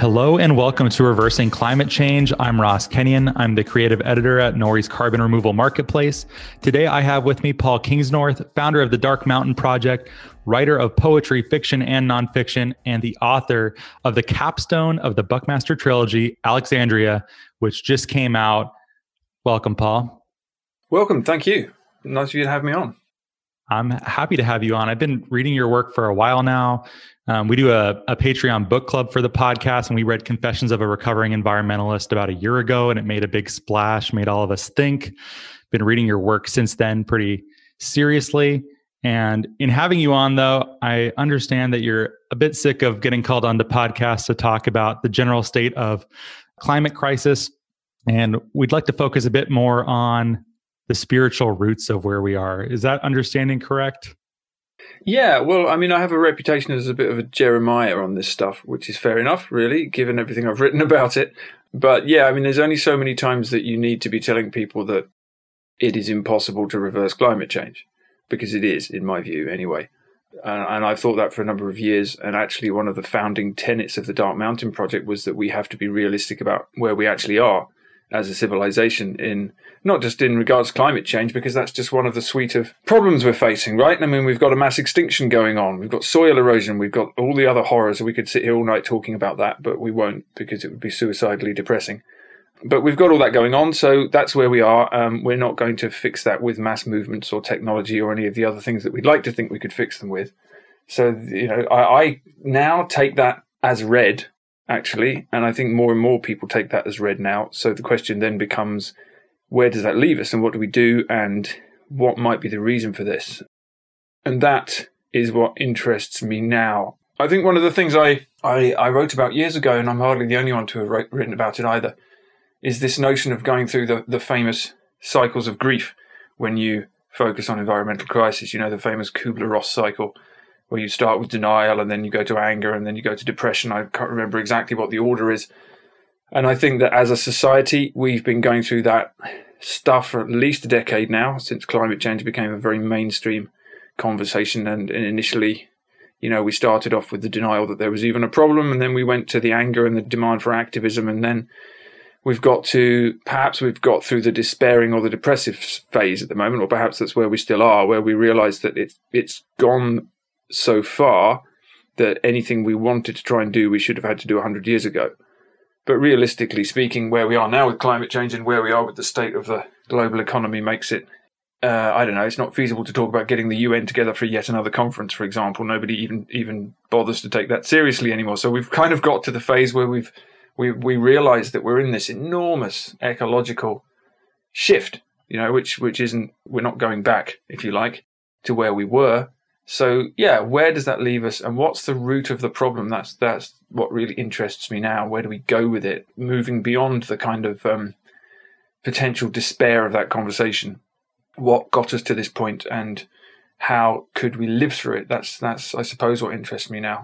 Hello and welcome to Reversing Climate Change. I'm Ross Kenyon. I'm the creative editor at Nori's Carbon Removal Marketplace. Today I have with me Paul Kingsnorth, founder of the Dark Mountain Project, writer of poetry, fiction, and nonfiction, and the author of the capstone of the Buckmaster trilogy, Alexandria, which just came out. Welcome, Paul. Welcome. Thank you. Nice of you to have me on. I'm happy to have you on. I've been reading your work for a while now. We do a Patreon book club for the podcast, and we read Confessions of a Recovering Environmentalist about a year ago, and it made a big splash, made all of us think. Been reading your work since then pretty seriously. And in having you on, though, I understand that you're a bit sick of getting called on to podcasts to talk about the general state of climate crisis. And we'd like to focus a bit more on the spiritual roots of where we are. Is that understanding correct? Yeah, well, I mean, I have a reputation as a bit of a Jeremiah on this stuff, which is fair enough, really, given everything I've written about it. But yeah, I mean, there's only so many times that you need to be telling people that it is impossible to reverse climate change, because it is, in my view, anyway. And I've thought that for a number of years. And actually, one of the founding tenets of the Dark Mountain Project was that we have to be realistic about where we actually are as a civilization, in not just in regards to climate change, because that's just one of the suite of problems we're facing, right? I mean, we've got a mass extinction going on. We've got soil erosion. We've got all the other horrors. We could sit here all night talking about that, but we won't, because it would be suicidally depressing. But we've got all that going on, so that's where we are. We're not going to fix that with mass movements or technology or any of the other things that we'd like to think we could fix them with. So, you know, I now take that as read, actually, and I think more and more people take that as read now. So the question then becomes, where does that leave us, and what do we do, and what might be the reason for this? And that is what interests me now. I think one of the things I wrote about years ago, and I'm hardly the only one to have written about it either, is this notion of going through the famous cycles of grief when you focus on environmental crisis. You know, the famous Kubler-Ross cycle, where you start with denial and then you go to anger and then you go to depression. I can't remember exactly what the order is. And I think that as a society, we've been going through that stuff for at least a decade now, since climate change became a very mainstream conversation. And initially, you know, we started off with the denial that there was even a problem, and then we went to the anger and the demand for activism, and then we've got through the despairing or the depressive phase at the moment, or perhaps that's where we still are, where we realize that it's gone so far that anything we wanted to try and do, we should have had to do 100 years ago. But realistically speaking, where we are now with climate change and where we are with the state of the global economy makes it, I don't know, it's not feasible to talk about getting the UN together for yet another conference, for example. Nobody even bothers to take that seriously anymore. So we've kind of got to the phase where we realize that we're in this enormous ecological shift, you know, which isn't, we're not going back, if you like, to where we were. So yeah, where does that leave us, and what's the root of the problem? That's what really interests me now. Where do we go with it? Moving beyond the kind of potential despair of that conversation. What got us to this point, and how could we live through it? That's I suppose what interests me now.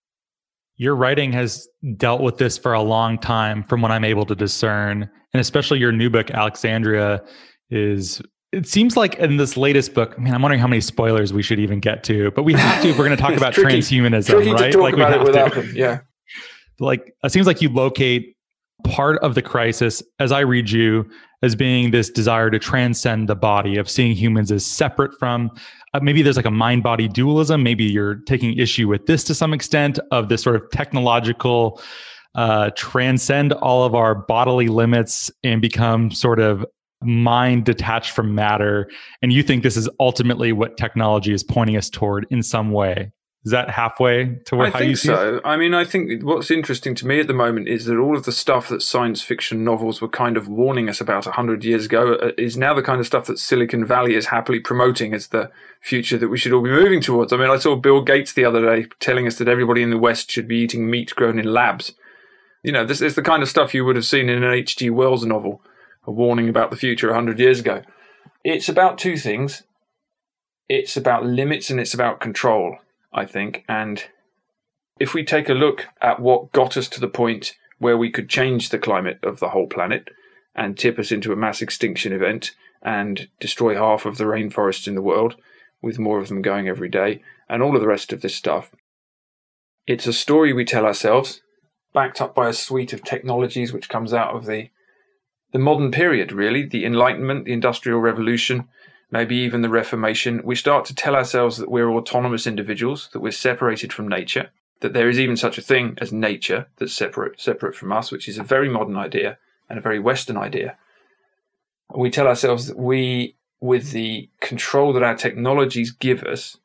Your writing has dealt with this for a long time, from what I'm able to discern, and especially your new book, Alexandria, it seems like in this latest book, man, I'm wondering how many spoilers we should even get to, but we have to if we're going to talk about transhumanism, tricky right? To talk about it without them, yeah. Like, it seems like you locate part of the crisis, as I read you, as being this desire to transcend the body, of seeing humans as separate from, maybe there's like a mind-body dualism. Maybe you're taking issue with this to some extent, of this sort of technological transcend all of our bodily limits and become sort of mind detached from matter, and you think this is ultimately what technology is pointing us toward in some way. Is that halfway to where how you see it? I mean, I think what's interesting to me at the moment is that all of the stuff that science fiction novels were kind of warning us about 100 years ago is now the kind of stuff that Silicon Valley is happily promoting as the future that we should all be moving towards. I mean, I saw Bill Gates the other day telling us that everybody in the West should be eating meat grown in labs. You know, this is the kind of stuff you would have seen in an H.G. Wells novel, a warning about the future 100 years ago. It's about two things. It's about limits and it's about control, I think. And if we take a look at what got us to the point where we could change the climate of the whole planet and tip us into a mass extinction event and destroy half of the rainforests in the world, with more of them going every day, and all of the rest of this stuff, it's a story we tell ourselves. backed up by a suite of technologies which comes out of the modern period, really, the Enlightenment, the Industrial Revolution, maybe even the Reformation. We start to tell ourselves that we're autonomous individuals, that we're separated from nature, that there is even such a thing as nature that's separate from us, which is a very modern idea and a very Western idea. We tell ourselves that we, with the control that our technologies give us,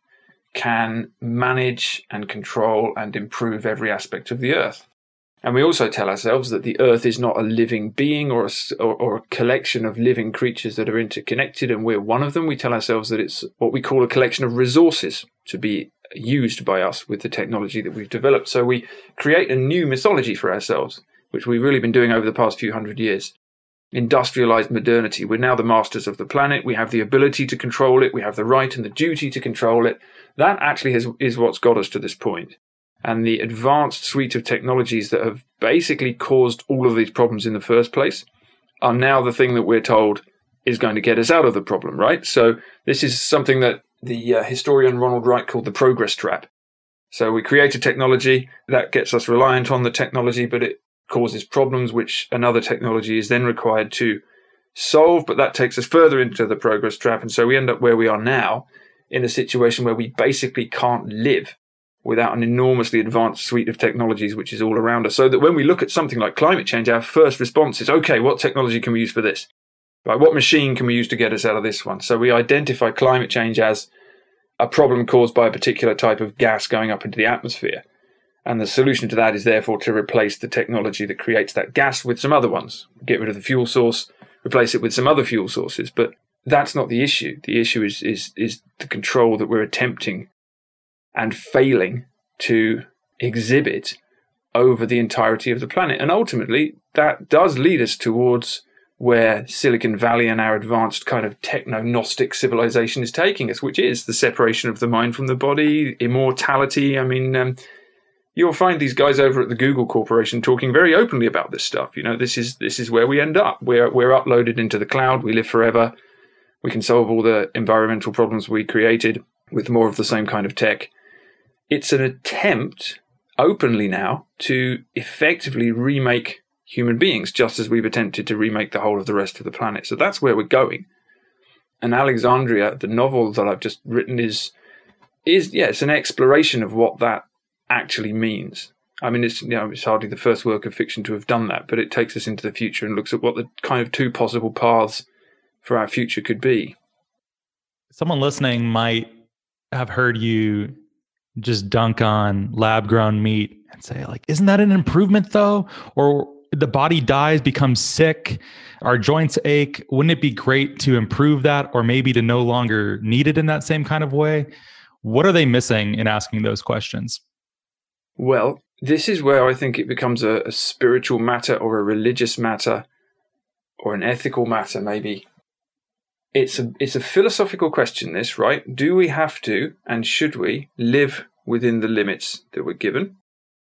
can manage and control and improve every aspect of the earth. And we also tell ourselves that the earth is not a living being or a collection of living creatures that are interconnected, and we're one of them. We tell ourselves that it's what we call a collection of resources to be used by us with the technology that we've developed. So we create a new mythology for ourselves, which we've really been doing over the past few hundred years. Industrialized modernity. We're now the masters of the planet. We have the ability to control it. We have the right and the duty to control it. That actually is what's got us to this point. And the advanced suite of technologies that have basically caused all of these problems in the first place are now the thing that we're told is going to get us out of the problem, right? So this is something that the historian Ronald Wright called the progress trap. So we create a technology that gets us reliant on the technology, but it causes problems which another technology is then required to solve, but that takes us further into the progress trap. And so we end up where we are now, in a situation where we basically can't live without an enormously advanced suite of technologies which is all around us. So that when we look at something like climate change, our first response is, okay, what technology can we use for this? Right, what machine can we use to get us out of this one? So we identify climate change as a problem caused by a particular type of gas going up into the atmosphere. And the solution to that is therefore to replace the technology that creates that gas with some other ones. Get rid of the fuel source, replace it with some other fuel sources. But that's not the issue. The issue is the control that we're attempting and failing to exhibit over the entirety of the planet. And ultimately, that does lead us towards where Silicon Valley and our advanced kind of techno-gnostic civilization is taking us, which is the separation of the mind from the body, immortality. I mean, you'll find these guys over at the Google Corporation talking very openly about this stuff. You know, this is where we end up. We're uploaded into the cloud. We live forever. We can solve all the environmental problems we created with more of the same kind of tech. It's an attempt, openly now, to effectively remake human beings, just as we've attempted to remake the whole of the rest of the planet. So that's where we're going. And Alexandria, the novel that I've just written, it's an exploration of what that actually means. I mean, it's hardly the first work of fiction to have done that, but it takes us into the future and looks at what the kind of two possible paths for our future could be. Someone listening might have heard you just dunk on lab-grown meat and say, like, isn't that an improvement though? Or the body dies, becomes sick, our joints ache. Wouldn't it be great to improve that, or maybe to no longer need it in that same kind of way? What are they missing in asking those questions? Well, this is where I think it becomes a spiritual matter or a religious matter or an ethical matter, maybe. It's a philosophical question, this, right? Do we have to, and should we, live within the limits that we're given?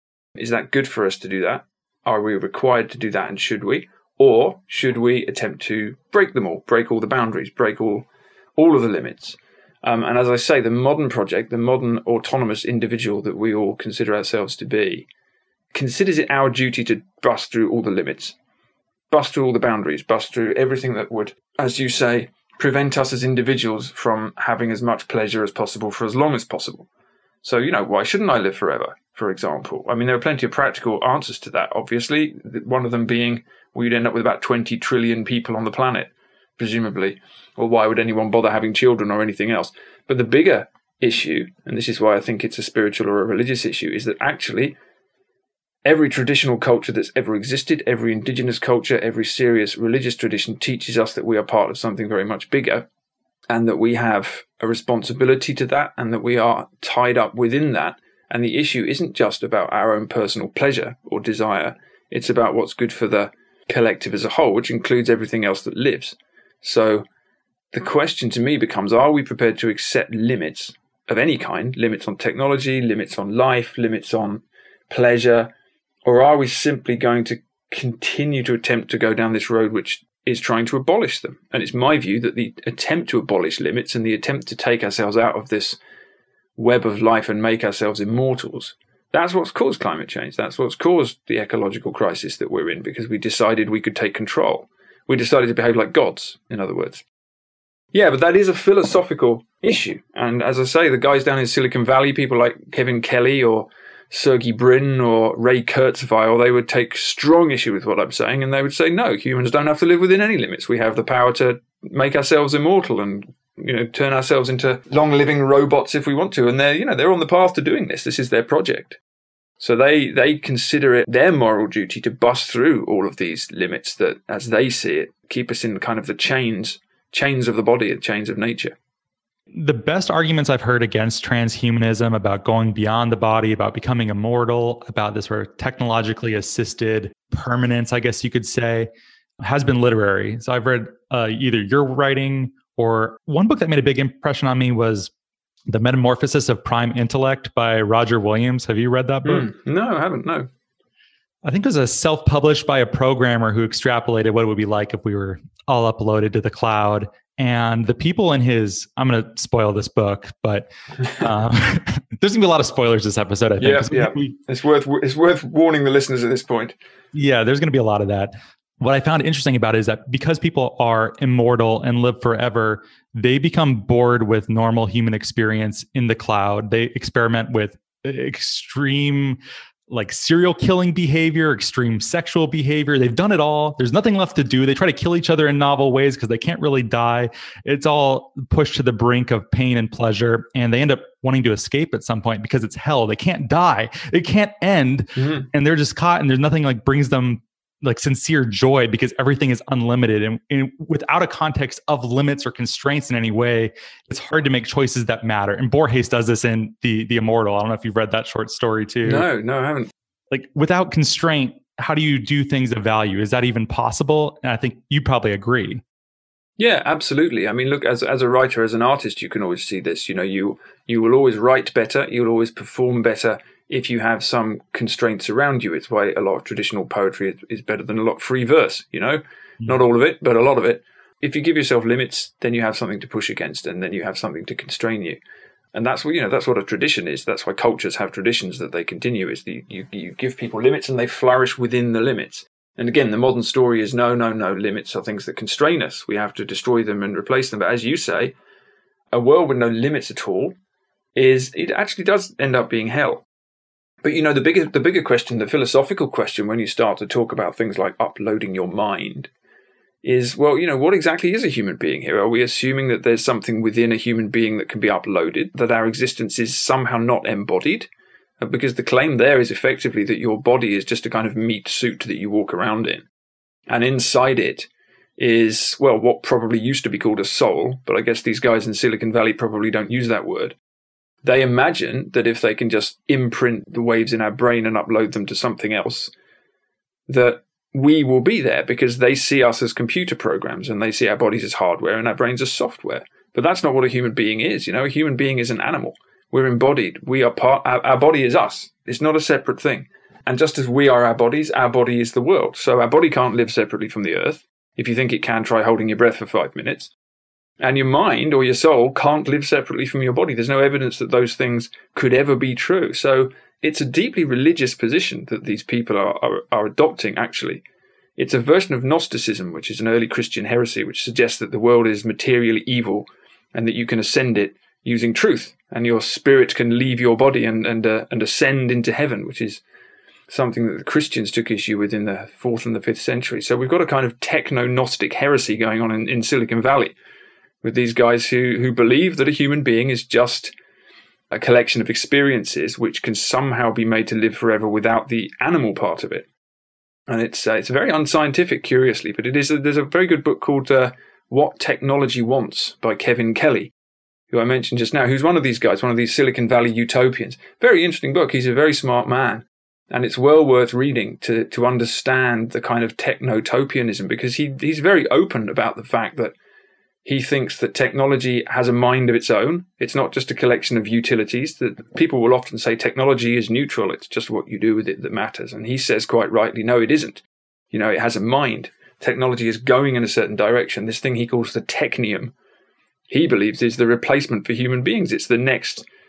Is that good for us to do that? Are we required to do that, and should we? Or should we attempt to break them all, break all the boundaries, break all of the limits? And as I say, the modern project, the modern autonomous individual that we all consider ourselves to be, considers it our duty to bust through all the limits, bust through all the boundaries, bust through everything that would, as you say, prevent us as individuals from having as much pleasure as possible for as long as possible. So, why shouldn't I live forever, for example? I mean, there are plenty of practical answers to that, obviously. One of them being, we'd end up with about 20 trillion people on the planet, presumably. Or why would anyone bother having children or anything else? But the bigger issue, and this is why I think it's a spiritual or a religious issue, is that actually every traditional culture that's ever existed, every indigenous culture, every serious religious tradition teaches us that we are part of something very much bigger, and that we have a responsibility to that, and that we are tied up within that. And the issue isn't just about our own personal pleasure or desire. It's about what's good for the collective as a whole, which includes everything else that lives. So the question to me becomes, are we prepared to accept limits of any kind, limits on technology, limits on life, limits on pleasure, or are we simply going to continue to attempt to go down this road which is trying to abolish them? And it's my view that the attempt to abolish limits and the attempt to take ourselves out of this web of life and make ourselves immortals That's what's caused climate change. That's what's caused the ecological crisis that we're in, because we decided we could take control. We decided to behave like gods, in other words. Yeah, but that is a philosophical issue. And as I say, the guys down in Silicon Valley, people like Kevin Kelly or Sergey Brin or Ray Kurzweil, they would take strong issue with what I'm saying, and they would say, no, humans don't have to live within any limits. We have the power to make ourselves immortal and, turn ourselves into long-living robots if we want to. And they're on the path to doing this. This is their project. So they consider it their moral duty to bust through all of these limits that, as they see it, keep us in kind of the chains of the body and chains of nature. The best arguments I've heard against transhumanism, about going beyond the body, about becoming immortal, about this sort of technologically assisted permanence, I guess you could say, has been literary. So I've read either your writing, or one book that made a big impression on me was The Metamorphosis of Prime Intellect by Roger Williams. Have you read that book? No, I haven't, no. I think it was a self-published by a programmer who extrapolated what it would be like if we were all uploaded to the cloud. And the people in his, I'm going to spoil this book, but there's going to be a lot of spoilers this episode, I think. Yeah. It's worth warning the listeners at this point. Yeah, there's going to be a lot of that. What I found interesting about it is that because people are immortal and live forever, they become bored with normal human experience in the cloud. They experiment with extreme, like serial killing behavior, extreme sexual behavior. They've done it all. There's nothing left to do. They try to kill each other in novel ways because they can't really die. It's all pushed to the brink of pain and pleasure. And they end up wanting to escape at some point because it's hell. They can't die. It can't end. Mm-hmm. And they're just caught, and there's nothing like brings them like sincere joy, because everything is unlimited, and without a context of limits or constraints in any way, it's hard to make choices that matter. And Borges does this in the Immortal. I don't know if you've read that short story too. No, I haven't. Like, without constraint, how do you do things of value? Is that even possible? And I think you probably agree. Yeah, absolutely. I mean, look, as a writer, as an artist, you can always see this. You will always write better. You'll always perform better if you have some constraints around you. It's why a lot of traditional poetry is better than a lot of free verse, Not all of it, but a lot of it. If you give yourself limits, then you have something to push against, and then you have something to constrain you. And that's what, that's what a tradition is. That's why cultures have traditions that they continue, is you give people limits and they flourish within the limits. And again, the modern story is no, limits are things that constrain us. We have to destroy them and replace them. But as you say, a world with no limits at all it actually does end up being hell. But the bigger question, the philosophical question, when you start to talk about things like uploading your mind, is, well, what exactly is a human being here? Are we assuming that there's something within a human being that can be uploaded, that our existence is somehow not embodied? Because the claim there is effectively that your body is just a kind of meat suit that you walk around in. And inside it is, well, what probably used to be called a soul, but I guess these guys in Silicon Valley probably don't use that word. They imagine that if they can just imprint the waves in our brain and upload them to something else, that we will be there, because they see us as computer programs and they see our bodies as hardware and our brains as software. But that's not what a human being is. A human being is an animal. We're embodied. We are our body is us. It's not a separate thing. And just as we are our body is the world. So our body can't live separately from the earth. If you think it can, try holding your breath for 5 minutes. And your mind or your soul can't live separately from your body. There's no evidence that those things could ever be true. So it's a deeply religious position that these people are adopting, actually. It's a version of Gnosticism, which is an early Christian heresy, which suggests that the world is materially evil and that you can ascend it using truth, and your spirit can leave your body and ascend into heaven, which is something that the Christians took issue with in the 4th and the 5th century. So we've got a kind of techno-Gnostic heresy going on in Silicon Valley, with these guys who believe that a human being is just a collection of experiences which can somehow be made to live forever without the animal part of it. And it's very unscientific, curiously, but there's a very good book called What Technology Wants by Kevin Kelly, who I mentioned just now, who's one of these guys, one of these Silicon Valley utopians. Very interesting book. He's a very smart man. And it's well worth reading to understand the kind of technotopianism, because he's very open about the fact that he thinks that technology has a mind of its own. It's not just a collection of utilities. That people will often say technology is neutral. It's just what you do with it that matters. And he says quite rightly, no, it isn't. It has a mind. Technology is going in a certain direction. This thing he calls the technium, he believes, is the replacement for human beings. It's the next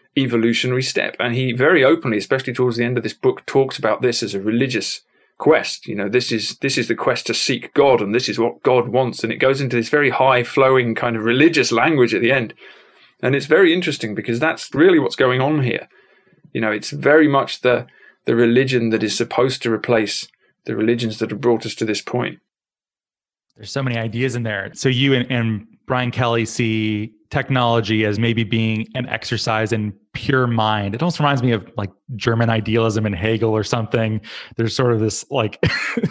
evolutionary step. And he very openly, especially towards the end of this book, talks about this as a religious quest. This is the quest to seek God, and this is what God wants. And it goes into this very high flowing kind of religious language at the end. And it's very interesting because that's really what's going on here. It's very much the religion that is supposed to replace the religions that have brought us to this point. There's so many ideas in there. So you and Brian Kelly see technology as maybe being an exercise in pure mind. It almost reminds me of like German idealism and Hegel or something. There's sort of this like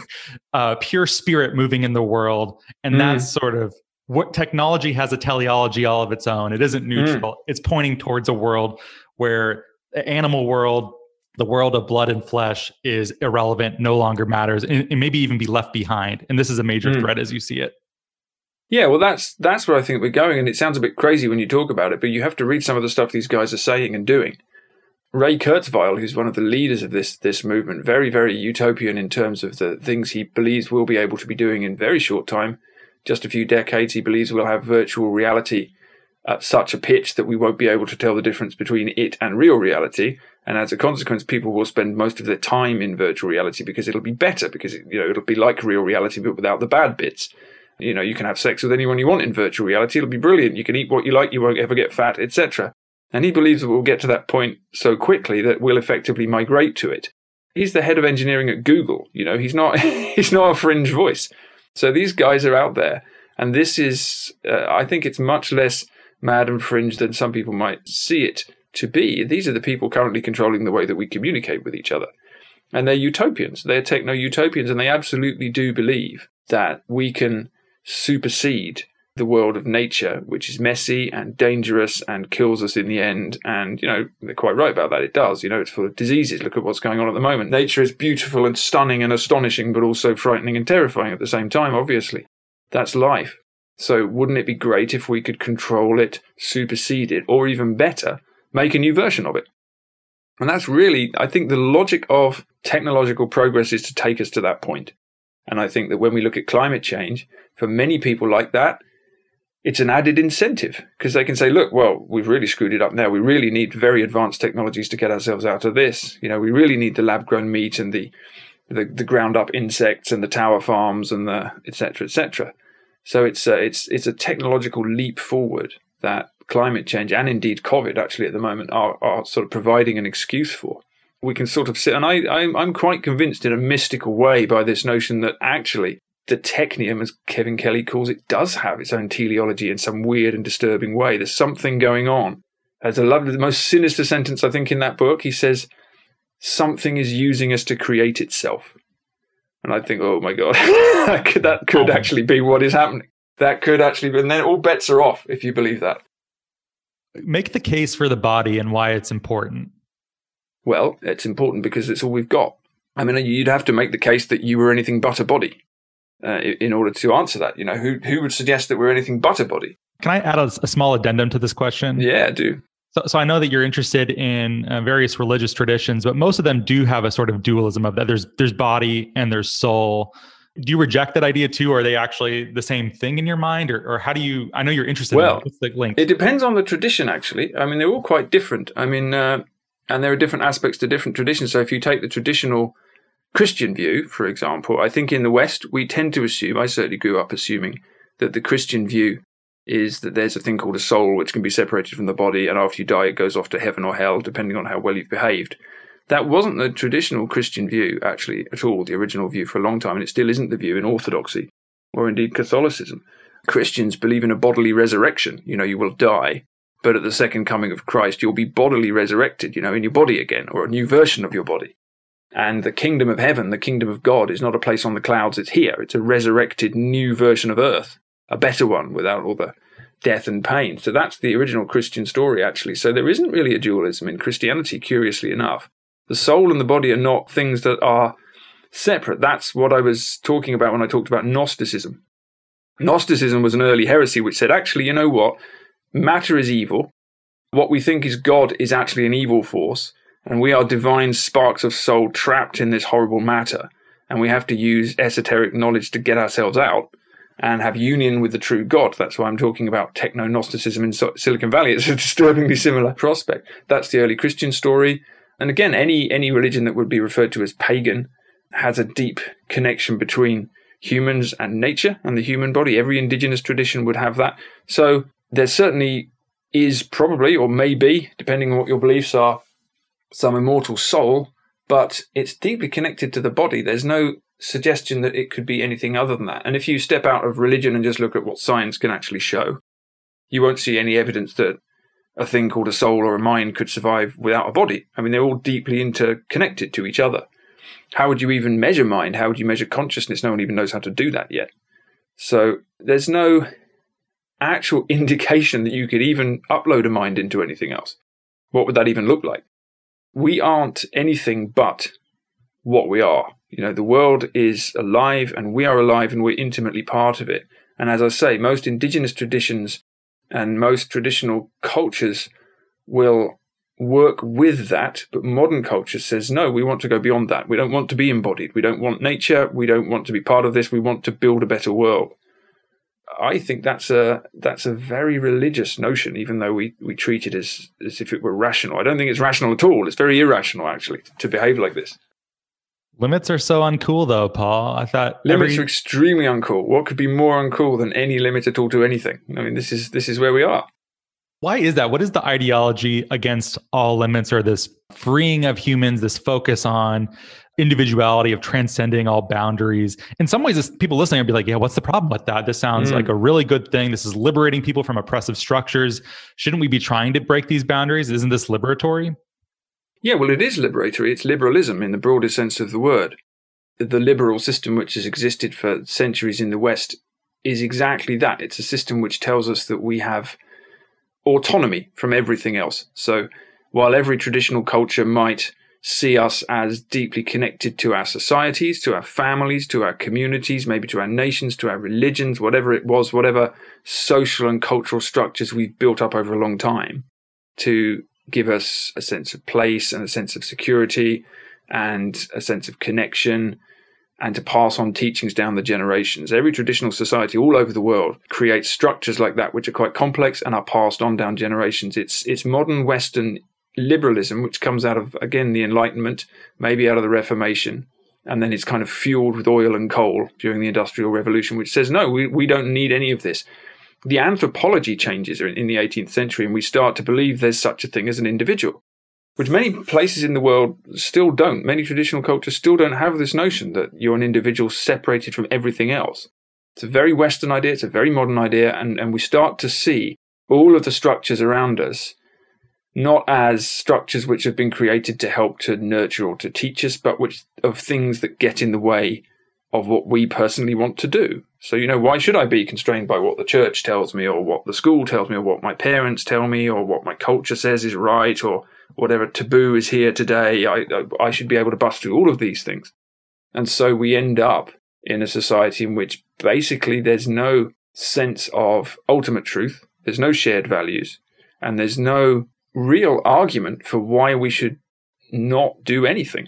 pure spirit moving in the world. And that's sort of what technology has, a teleology all of its own. It isn't neutral. It's pointing towards a world where the animal world, the world of blood and flesh, is irrelevant, no longer matters, and maybe even be left behind. And this is a major threat as you see it. Yeah, well, that's where I think we're going. And it sounds a bit crazy when you talk about it, but you have to read some of the stuff these guys are saying and doing. Ray Kurzweil, who's one of the leaders of this movement, very, very utopian in terms of the things he believes we'll be able to be doing in very short time. Just a few decades, he believes we'll have virtual reality at such a pitch that we won't be able to tell the difference between it and real reality. And as a consequence, people will spend most of their time in virtual reality because it'll be better, because it'll be like real reality but without the bad bits. You can have sex with anyone you want in virtual reality. It'll be brilliant. You can eat what you like. You won't ever get fat, etc. And he believes that we'll get to that point so quickly that we'll effectively migrate to it. He's the head of engineering at Google. He's not he's not a fringe voice. So these guys are out there. And this is, I think it's much less mad and fringe than some people might see it to be. These are the people currently controlling the way that we communicate with each other. And they're utopians. They're techno-utopians. And they absolutely do believe that we can supersede the world of nature, which is messy and dangerous and kills us in the end. And, they're quite right about that. It does. It's full of diseases. Look at what's going on at the moment. Nature is beautiful and stunning and astonishing, but also frightening and terrifying at the same time, obviously. That's life. So wouldn't it be great if we could control it, supersede it, or even better, make a new version of it? And that's really, I think, the logic of technological progress is to take us to that point. And I think that when we look at climate change, for many people like that, it's an added incentive because they can say, look, well, we've really screwed it up now. We really need very advanced technologies to get ourselves out of this. We really need the lab-grown meat and the ground-up insects and the tower farms and the et cetera, et cetera. So it's a technological leap forward that climate change and indeed COVID actually at the moment are sort of providing an excuse for. We can sort of sit, and I'm quite convinced in a mystical way by this notion that actually the technium, as Kevin Kelly calls it, does have its own teleology in some weird and disturbing way. There's something going on. There's the most sinister sentence, I think, in that book. He says, something is using us to create itself. And I think, oh my God, that could actually be what is happening. That could actually be, and then all bets are off if you believe that. Make the case for the body and why it's important. Well, it's important because it's all we've got. I mean, you'd have to make the case that you were anything but a body in order to answer that. Who would suggest that we're anything but a body? Can I add a small addendum to this question? Yeah, do. So I know that you're interested in various religious traditions, but most of them do have a sort of dualism of that. There's body and there's soul. Do you reject that idea too? Or are they actually the same thing in your mind? Or how do you, I know you're interested in what's the link? It depends on the tradition, actually. I mean, they're all quite different. I mean, and there are different aspects to different traditions. So if you take the traditional Christian view, for example, I think in the West, we tend to assume, I certainly grew up assuming, that the Christian view is that there's a thing called a soul which can be separated from the body, and after you die, it goes off to heaven or hell, depending on how well you've behaved. That wasn't the traditional Christian view, actually, at all, the original view for a long time, and it still isn't the view in Orthodoxy, or indeed Catholicism. Christians believe in a bodily resurrection. You will die, but at the second coming of Christ, you'll be bodily resurrected, in your body again, or a new version of your body. And the kingdom of heaven, the kingdom of God, is not a place on the clouds, it's here. It's a resurrected new version of earth, a better one without all the death and pain. So that's the original Christian story, actually. So there isn't really a dualism in Christianity, curiously enough. The soul and the body are not things that are separate. That's what I was talking about when I talked about Gnosticism. Gnosticism was an early heresy which said, actually, you know what? Matter is evil. What we think is God is actually an evil force. And we are divine sparks of soul trapped in this horrible matter. And we have to use esoteric knowledge to get ourselves out. and have union with the true God. That's why I'm talking about techno-Gnosticism in Silicon Valley. It's a disturbingly similar prospect. That's the early Christian story. And again, any religion that would be referred to as pagan has a deep connection between humans and nature and the human body. Every indigenous tradition would have that. So there certainly is probably, or maybe, depending on what your beliefs are, some immortal soul, but it's deeply connected to the body. There's no suggestion that it could be anything other than that. And if you step out of religion and just look at what science can actually show, you won't see any evidence that a thing called a soul or a mind could survive without a body. I mean, they're all deeply interconnected to each other. How would you even measure mind? How would you measure consciousness? No one even knows how to do that yet. So there's no actual indication that you could even upload a mind into anything else. What would that even look like? We aren't anything but what we are. You know, the world is alive and we are alive and we're intimately part of it. And as I say, most indigenous traditions and most traditional cultures will work with that, but modern culture says, no, we want to go beyond that. We don't want to be embodied. We don't want nature. We don't want to be part of this. We want to build a better world. I think that's a very religious notion, even though we treat it as if it were rational. I don't think it's rational at all. It's very irrational, actually, to behave like this. Limits are so uncool, though, Paul. I thought limits are extremely uncool. What could be more uncool than any limit at all to anything? I mean, this is where we are. Why is that? What is the ideology against all limits, or this freeing of humans, this focus on individuality, of transcending all boundaries? In some ways, people listening would be like, yeah, what's the problem with that? This sounds like a really good thing. This is liberating people from oppressive structures. Shouldn't we be trying to break these boundaries? Isn't this liberatory? Yeah, well, it is liberatory. It's liberalism in the broadest sense of the word. The liberal system, which has existed for centuries in the West, is exactly that. It's a system which tells us that we have autonomy from everything else. So while every traditional culture might see us as deeply connected to our societies, to our families, to our communities, maybe to our nations, to our religions, whatever it was, whatever social and cultural structures we've built up over a long time to give us a sense of place and a sense of security and a sense of connection, and to pass on teachings down the generations. Every traditional society all over the world creates structures like that, which are quite complex and are passed on down generations. It's modern Western liberalism, which comes out of, again, the Enlightenment, maybe out of the Reformation, and then it's kind of fueled with oil and coal during the Industrial Revolution, which says, no, we don't need any of this. The anthropology changes in the 18th century, and we start to believe there's such a thing as an individual, which many places in the world still don't. Many traditional cultures still don't have this notion that you're an individual separated from everything else. It's a very Western idea. It's a very modern idea. And we start to see all of the structures around us not as structures which have been created to help to nurture or to teach us, but which of things that get in the way of what we personally want to do. So, why should I be constrained by what the church tells me, or what the school tells me, or what my parents tell me, or what my culture says is right, or whatever taboo is here today? I should be able to bust through all of these things. And so we end up in a society in which basically there's no sense of ultimate truth, there's no shared values, and there's no real argument for why we should not do anything.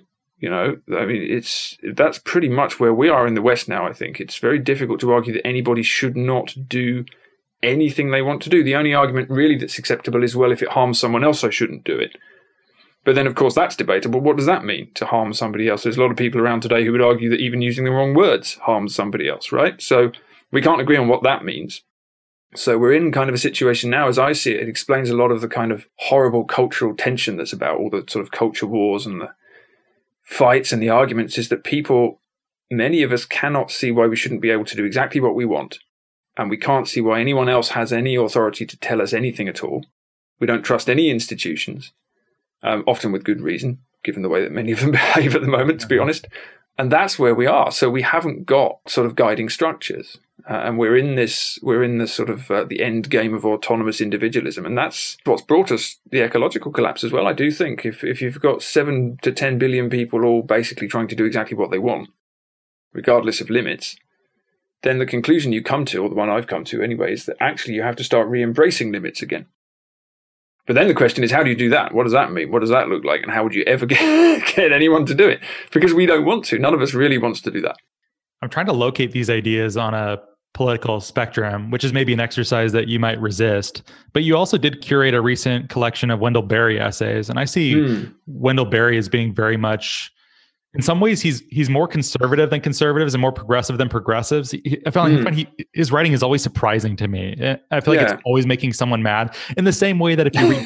That's pretty much where we are in the West now, I think. It's very difficult to argue that anybody should not do anything they want to do. The only argument really that's acceptable is, well, if it harms someone else, I shouldn't do it. But then, of course, that's debatable. What does that mean, to harm somebody else? There's a lot of people around today who would argue that even using the wrong words harms somebody else, right? So we can't agree on what that means. So we're in kind of a situation now, as I see it. It explains a lot of the kind of horrible cultural tension that's about all the sort of culture wars and the fights and the arguments, is that many of us cannot see why we shouldn't be able to do exactly what we want. And we can't see why anyone else has any authority to tell us anything at all. We don't trust any institutions, often with good reason, given the way that many of them behave at the moment, to be honest. And that's where we are. So we haven't got sort of guiding structures. And we're in the sort of the end game of autonomous individualism. And that's what's brought us the ecological collapse as well. I do think if you've got 7 to 10 billion people all basically trying to do exactly what they want, regardless of limits, then the conclusion you come to, or the one I've come to anyway, is that actually you have to start re-embracing limits again. But then the question is, how do you do that? What does that mean? What does that look like? And how would you ever get anyone to do it? Because we don't want to. None of us really wants to do that. I'm trying to locate these ideas on a political spectrum, which is maybe an exercise that you might resist. But you also did curate a recent collection of Wendell Berry essays. And I see Wendell Berry as being very much, in some ways, he's more conservative than conservatives and more progressive than progressives. I find his writing is always surprising to me. I feel like it's always making someone mad, in the same way that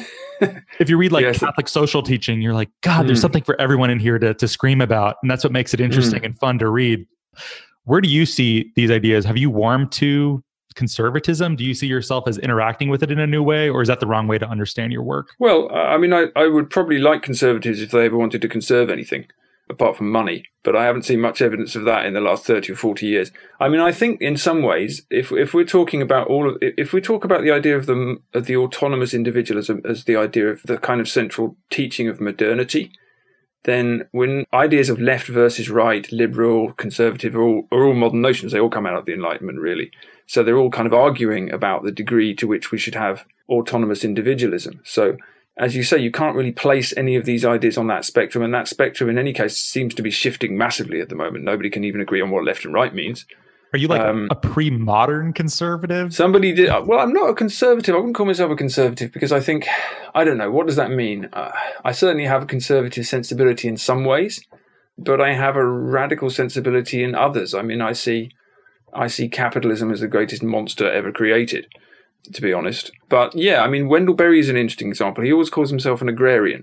if you read like Catholic social teaching, you're like, God, there's something for everyone in here to scream about. And that's what makes it interesting and fun to read. Where do you see these ideas? Have you warmed to conservatism? Do you see yourself as interacting with it in a new way, or is that the wrong way to understand your work? Well, I mean, I would probably like conservatives if they ever wanted to conserve anything, apart from money. But I haven't seen much evidence of that in the last 30 or 40 years. I mean, I think in some ways, if we're talking about if we talk about the idea of the autonomous individual as the idea of the kind of central teaching of modernity, then when ideas of left versus right, liberal, conservative are all modern notions. They all come out of the Enlightenment, really. So they're all kind of arguing about the degree to which we should have autonomous individualism. So as you say, you can't really place any of these ideas on that spectrum. And that spectrum, in any case, seems to be shifting massively at the moment. Nobody can even agree on what left and right means. Are you like a pre-modern conservative? Somebody did. Well, I'm not a conservative. I wouldn't call myself a conservative because I think, I don't know, what does that mean? I certainly have a conservative sensibility in some ways, but I have a radical sensibility in others. I mean, I see capitalism as the greatest monster ever created, to be honest. But yeah, I mean, Wendell Berry is an interesting example. He always calls himself an agrarian.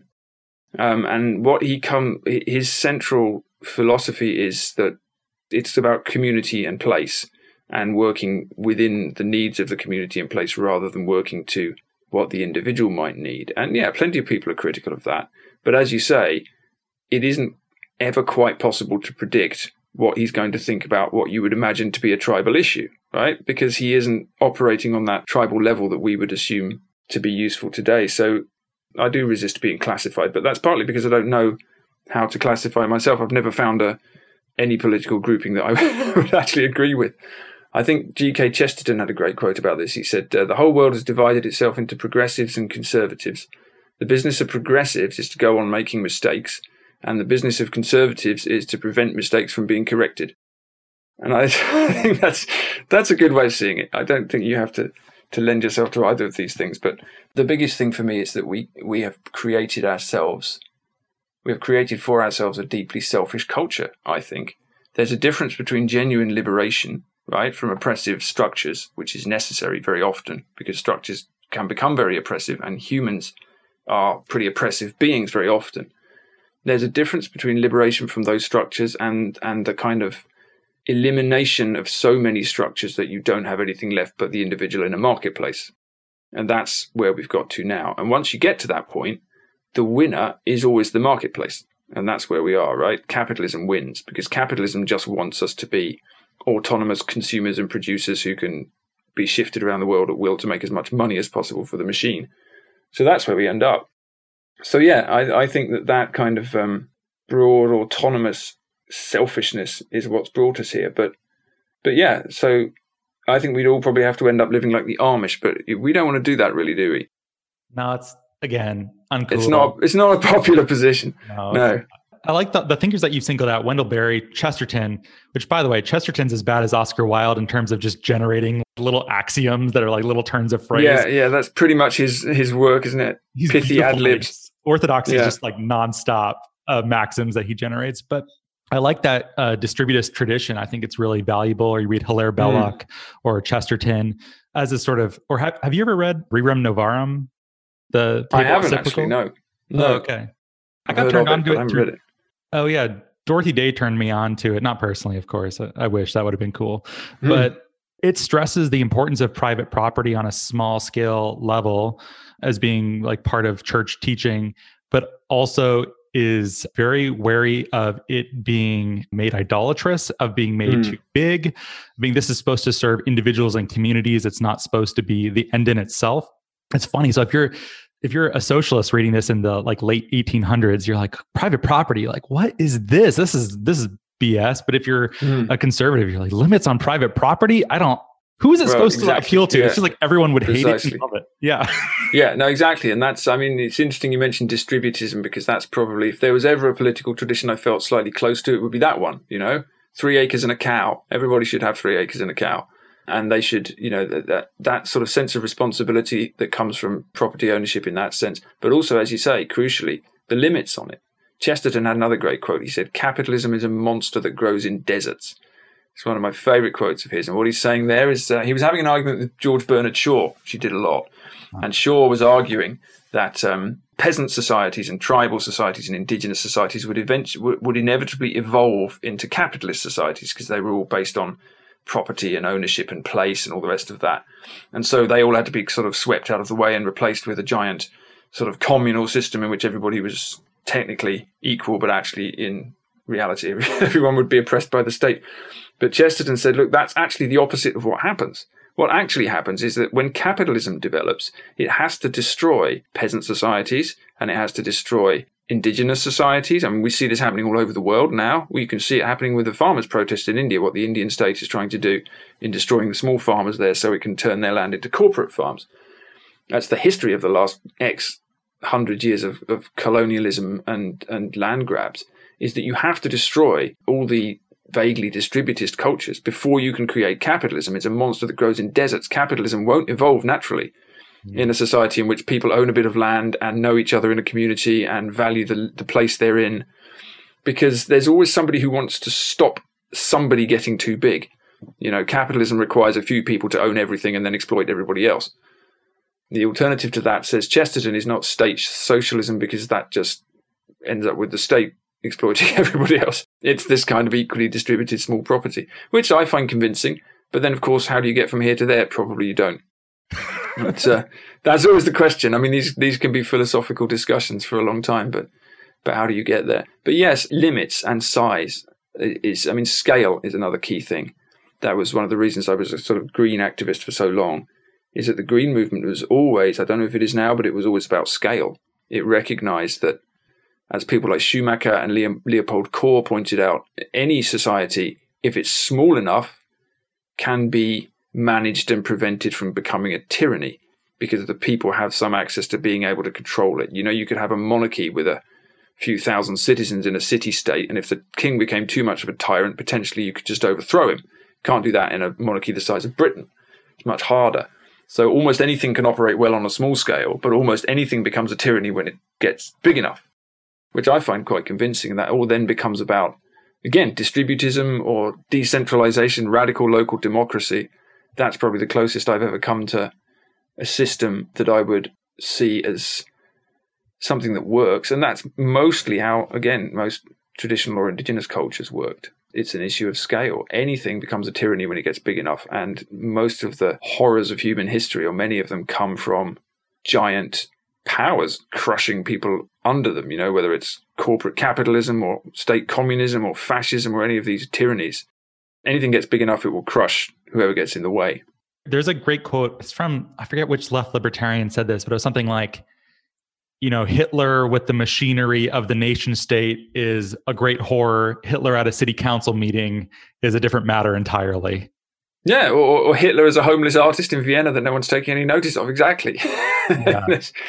And his central philosophy is that it's about community and place and working within the needs of the community and place rather than working to what the individual might need. And yeah, plenty of people are critical of that. But as you say, it isn't ever quite possible to predict what he's going to think about what you would imagine to be a tribal issue, right? Because he isn't operating on that tribal level that we would assume to be useful today. So I do resist being classified, but that's partly because I don't know how to classify myself. I've never found any political grouping that I would actually agree with. I think G.K. Chesterton had a great quote about this. He said, the whole world has divided itself into progressives and conservatives. The business of progressives is to go on making mistakes, and the business of conservatives is to prevent mistakes from being corrected. And I think that's a good way of seeing it. I don't think you have to lend yourself to either of these things. But the biggest thing for me is that we have created for ourselves a deeply selfish culture, I think. There's a difference between genuine liberation, right, from oppressive structures, which is necessary very often because structures can become very oppressive and humans are pretty oppressive beings very often. There's a difference between liberation from those structures and the kind of elimination of so many structures that you don't have anything left but the individual in a marketplace. And that's where we've got to now. And once you get to that point, the winner is always the marketplace. And that's where we are, right? Capitalism wins because capitalism just wants us to be autonomous consumers and producers who can be shifted around the world at will to make as much money as possible for the machine. So that's where we end up. So yeah, I think that kind of broad autonomous selfishness is what's brought us here. But yeah, so I think we'd all probably have to end up living like the Amish, but we don't want to do that really, do we? No, it's, again, uncool. It's not a popular position. No. I like the thinkers that you've singled out, Wendell Berry, Chesterton, which, by the way, Chesterton's as bad as Oscar Wilde in terms of just generating little axioms that are like little turns of phrase. Yeah, that's pretty much his work, isn't it? He's pithy ad-libs. Orthodoxy is just like nonstop maxims that he generates. But I like that distributist tradition. I think it's really valuable. Or you read Hilaire Belloc or Chesterton as a sort of, or have you ever read Rerum Novarum? I haven't actually, no. Oh, okay. I got turned on to it. I haven't read it. Oh, yeah. Dorothy Day turned me on to it. Not personally, of course. I wish that would have been cool. But it stresses the importance of private property on a small scale level as being like part of church teaching, but also is very wary of it being made idolatrous, of being made too big. I mean, this is supposed to serve individuals and communities. It's not supposed to be the end in itself. It's funny. So if you're a socialist reading this in the like late 1800s, you're like, private property, like, what is this? This is BS. But if you're a conservative, you're like, limits on private property? Who is it supposed to appeal to? Yeah. It's just like everyone would hate it and love it. Yeah. Yeah, no, exactly. And it's interesting you mentioned distributism because that's probably, if there was ever a political tradition I felt slightly close to, it would be that one, 3 acres and a cow. Everybody should have 3 acres and a cow. And they should, that sort of sense of responsibility that comes from property ownership in that sense. But also, as you say, crucially, the limits on it. Chesterton had another great quote. He said, "Capitalism is a monster that grows in deserts." It's one of my favourite quotes of his. And what he's saying there is he was having an argument with George Bernard Shaw, which he did a lot. And Shaw was arguing that peasant societies and tribal societies and indigenous societies would inevitably evolve into capitalist societies because they were all based on property and ownership and place and all the rest of that. And so they all had to be sort of swept out of the way and replaced with a giant sort of communal system in which everybody was technically equal, but actually in reality, everyone would be oppressed by the state. But Chesterton said, look, that's actually the opposite of what happens. What actually happens is that when capitalism develops, it has to destroy peasant societies and it has to destroy indigenous societies. I mean, we see this happening all over the world now. You can see it happening with the farmers' protest in India, what the Indian state is trying to do in destroying the small farmers there so it can turn their land into corporate farms. That's the history of the last X hundred years of colonialism and land grabs, is that you have to destroy all the vaguely distributist cultures before you can create capitalism. It's a monster that grows in deserts. Capitalism won't evolve naturally in a society in which people own a bit of land and know each other in a community and value the place they're in, because there's always somebody who wants to stop somebody getting too big. Capitalism requires a few people to own everything and then exploit everybody else. The alternative to that, says Chesterton, is not state socialism, because that just ends up with the state exploiting everybody else. It's this kind of equally distributed small property, which I find convincing. But then, of course, how do you get from here to there? Probably you don't. But that's always the question. I mean, these can be philosophical discussions for a long time, but how do you get there? But yes, limits and size scale is another key thing. That was one of the reasons I was a sort of green activist for so long, is that the green movement was always, I don't know if it is now, but it was always about scale. It recognized that, as people like Schumacher and Leopold Kohr pointed out, any society, if it's small enough, can be managed and prevented from becoming a tyranny, because the people have some access to being able to control it. You could have a monarchy with a few thousand citizens in a city-state, and if the king became too much of a tyrant, potentially you could just overthrow him. Can't do that in a monarchy the size of Britain. It's much harder. So almost anything can operate well on a small scale, but almost anything becomes a tyranny when it gets big enough, which I find quite convincing. And that all then becomes about, again, distributism or decentralization, radical local democracy. That's probably the closest I've ever come to a system that I would see as something that works. And that's mostly how, again, most traditional or indigenous cultures worked. It's an issue of scale. Anything becomes a tyranny when it gets big enough. And most of the horrors of human history, or many of them, come from giant powers crushing people under them, whether it's corporate capitalism or state communism or fascism or any of these tyrannies. Anything gets big enough, it will crush whoever gets in the way. There's a great quote. It's from, I forget which left libertarian said this, but it was something like, Hitler with the machinery of the nation state is a great horror. Hitler at a city council meeting is a different matter entirely. Yeah, or Hitler as a homeless artist in Vienna that no one's taking any notice of. Exactly. Yeah.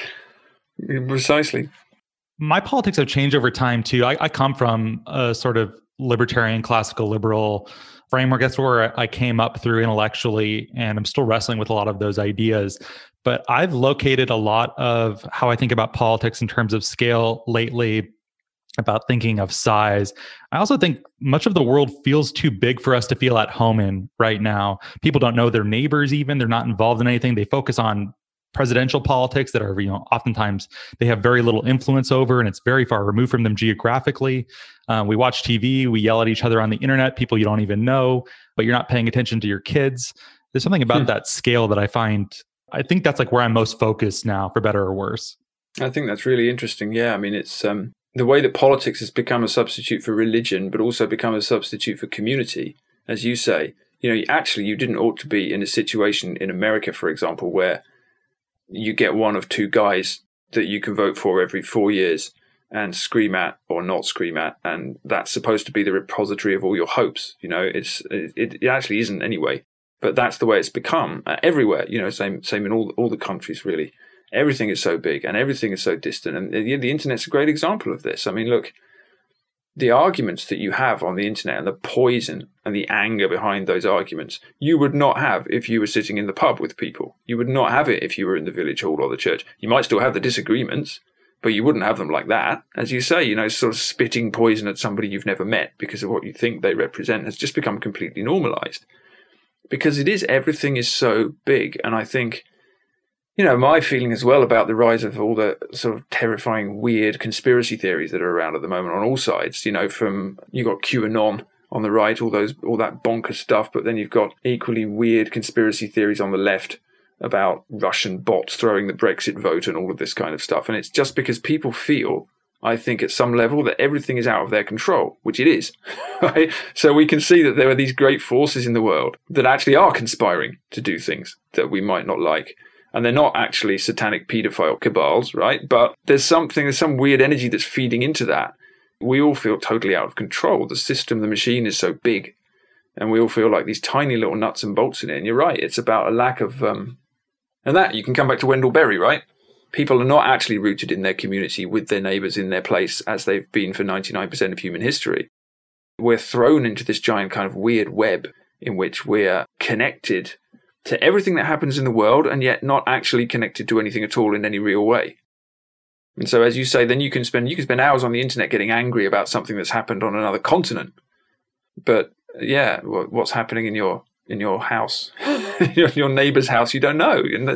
Precisely. My politics have changed over time too. I come from a sort of libertarian, classical liberal framework. That's where I came up through intellectually, and I'm still wrestling with a lot of those ideas. But I've located a lot of how I think about politics in terms of scale lately, about thinking of size. I also think much of the world feels too big for us to feel at home in right now. People don't know their neighbors even. They're not involved in anything. They focus on presidential politics that are, oftentimes they have very little influence over, and it's very far removed from them geographically. We watch TV, we yell at each other on the internet, people you don't even know, but you're not paying attention to your kids. There's something about that scale that I think that's like where I'm most focused now, for better or worse. I think that's really interesting. Yeah. I mean, it's the way that politics has become a substitute for religion, but also become a substitute for community, as you say. You didn't ought to be in a situation in America, for example, where you get one of two guys that you can vote for every 4 years and scream at or not scream at, and that's supposed to be the repository of all your hopes. It actually isn't anyway, but that's the way it's become everywhere. Same in all the countries, really. Everything is so big and everything is so distant, and the internet's a great example of this. I mean, look, the arguments that you have on the internet and the poison and the anger behind those arguments, you would not have if you were sitting in the pub with people. You would not have it if you were in the village hall or the church. You might still have the disagreements, but you wouldn't have them like that. As you say, sort of spitting poison at somebody you've never met because of what you think they represent has just become completely normalized. Because everything is so big. And I think, my feeling as well about the rise of all the sort of terrifying, weird conspiracy theories that are around at the moment on all sides, from, you got QAnon on the right, all that bonkers stuff, but then you've got equally weird conspiracy theories on the left about Russian bots throwing the Brexit vote and all of this kind of stuff. And it's just because people feel, I think at some level, that everything is out of their control, which it is. Right? So we can see that there are these great forces in the world that actually are conspiring to do things that we might not like. And they're not actually satanic paedophile cabals, right? But there's some weird energy that's feeding into that. We all feel totally out of control. The system, the machine is so big. And we all feel like these tiny little nuts and bolts in it. And you're right, it's about a lack of... and that, you can come back to Wendell Berry, right? People are not actually rooted in their community with their neighbours in their place as they've been for 99% of human history. We're thrown into this giant kind of weird web in which we're connected to everything that happens in the world and yet not actually connected to anything at all in any real way. And so, as you say, then you can spend hours on the internet getting angry about something that's happened on another continent. But yeah, what's happening in your house, your neighbour's house, you don't know. And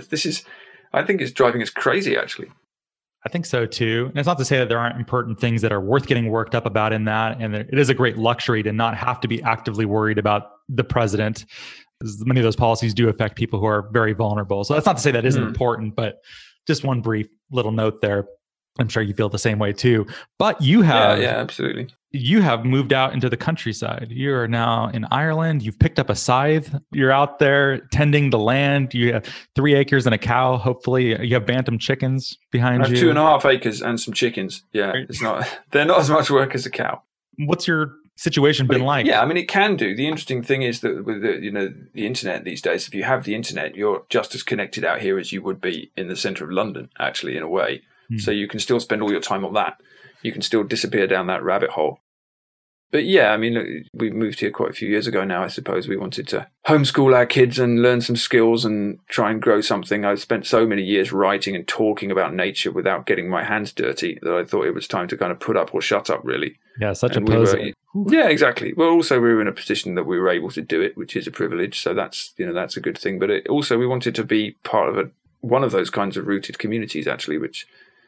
I think it's driving us crazy, actually. I think so too. And it's not to say that there aren't important things that are worth getting worked up about in that. And it is a great luxury to not have to be actively worried about the president. Many of those policies do affect people who are very vulnerable. So that's not to say that isn't important, but just one brief little note there. I'm sure you feel the same way too. But you have, yeah, absolutely. You have moved out into the countryside. You are now in Ireland. You've picked up a scythe. You're out there tending the land. You have 3 acres and a cow. Hopefully, you have bantam chickens behind you. I have 2.5 acres and some chickens. Yeah, they're not as much work as a cow. What's your situation been like? Yeah, I mean, it can do. The interesting thing is that with the internet these days, if you have the internet, you're just as connected out here as you would be in the centre of London, actually, in a way. So you can still spend all your time on that. You can still disappear down that rabbit hole. But yeah, I mean, we moved here quite a few years ago now, I suppose. We wanted to homeschool our kids and learn some skills and try and grow something. I've spent so many years writing and talking about nature without getting my hands dirty that I thought it was time to kind of put up or shut up, really. Yeah, such a poser. Yeah, exactly. Well, also we were in a position that we were able to do it, which is a privilege. So that's a good thing. But also we wanted to be part of one of those kinds of rooted communities, actually, which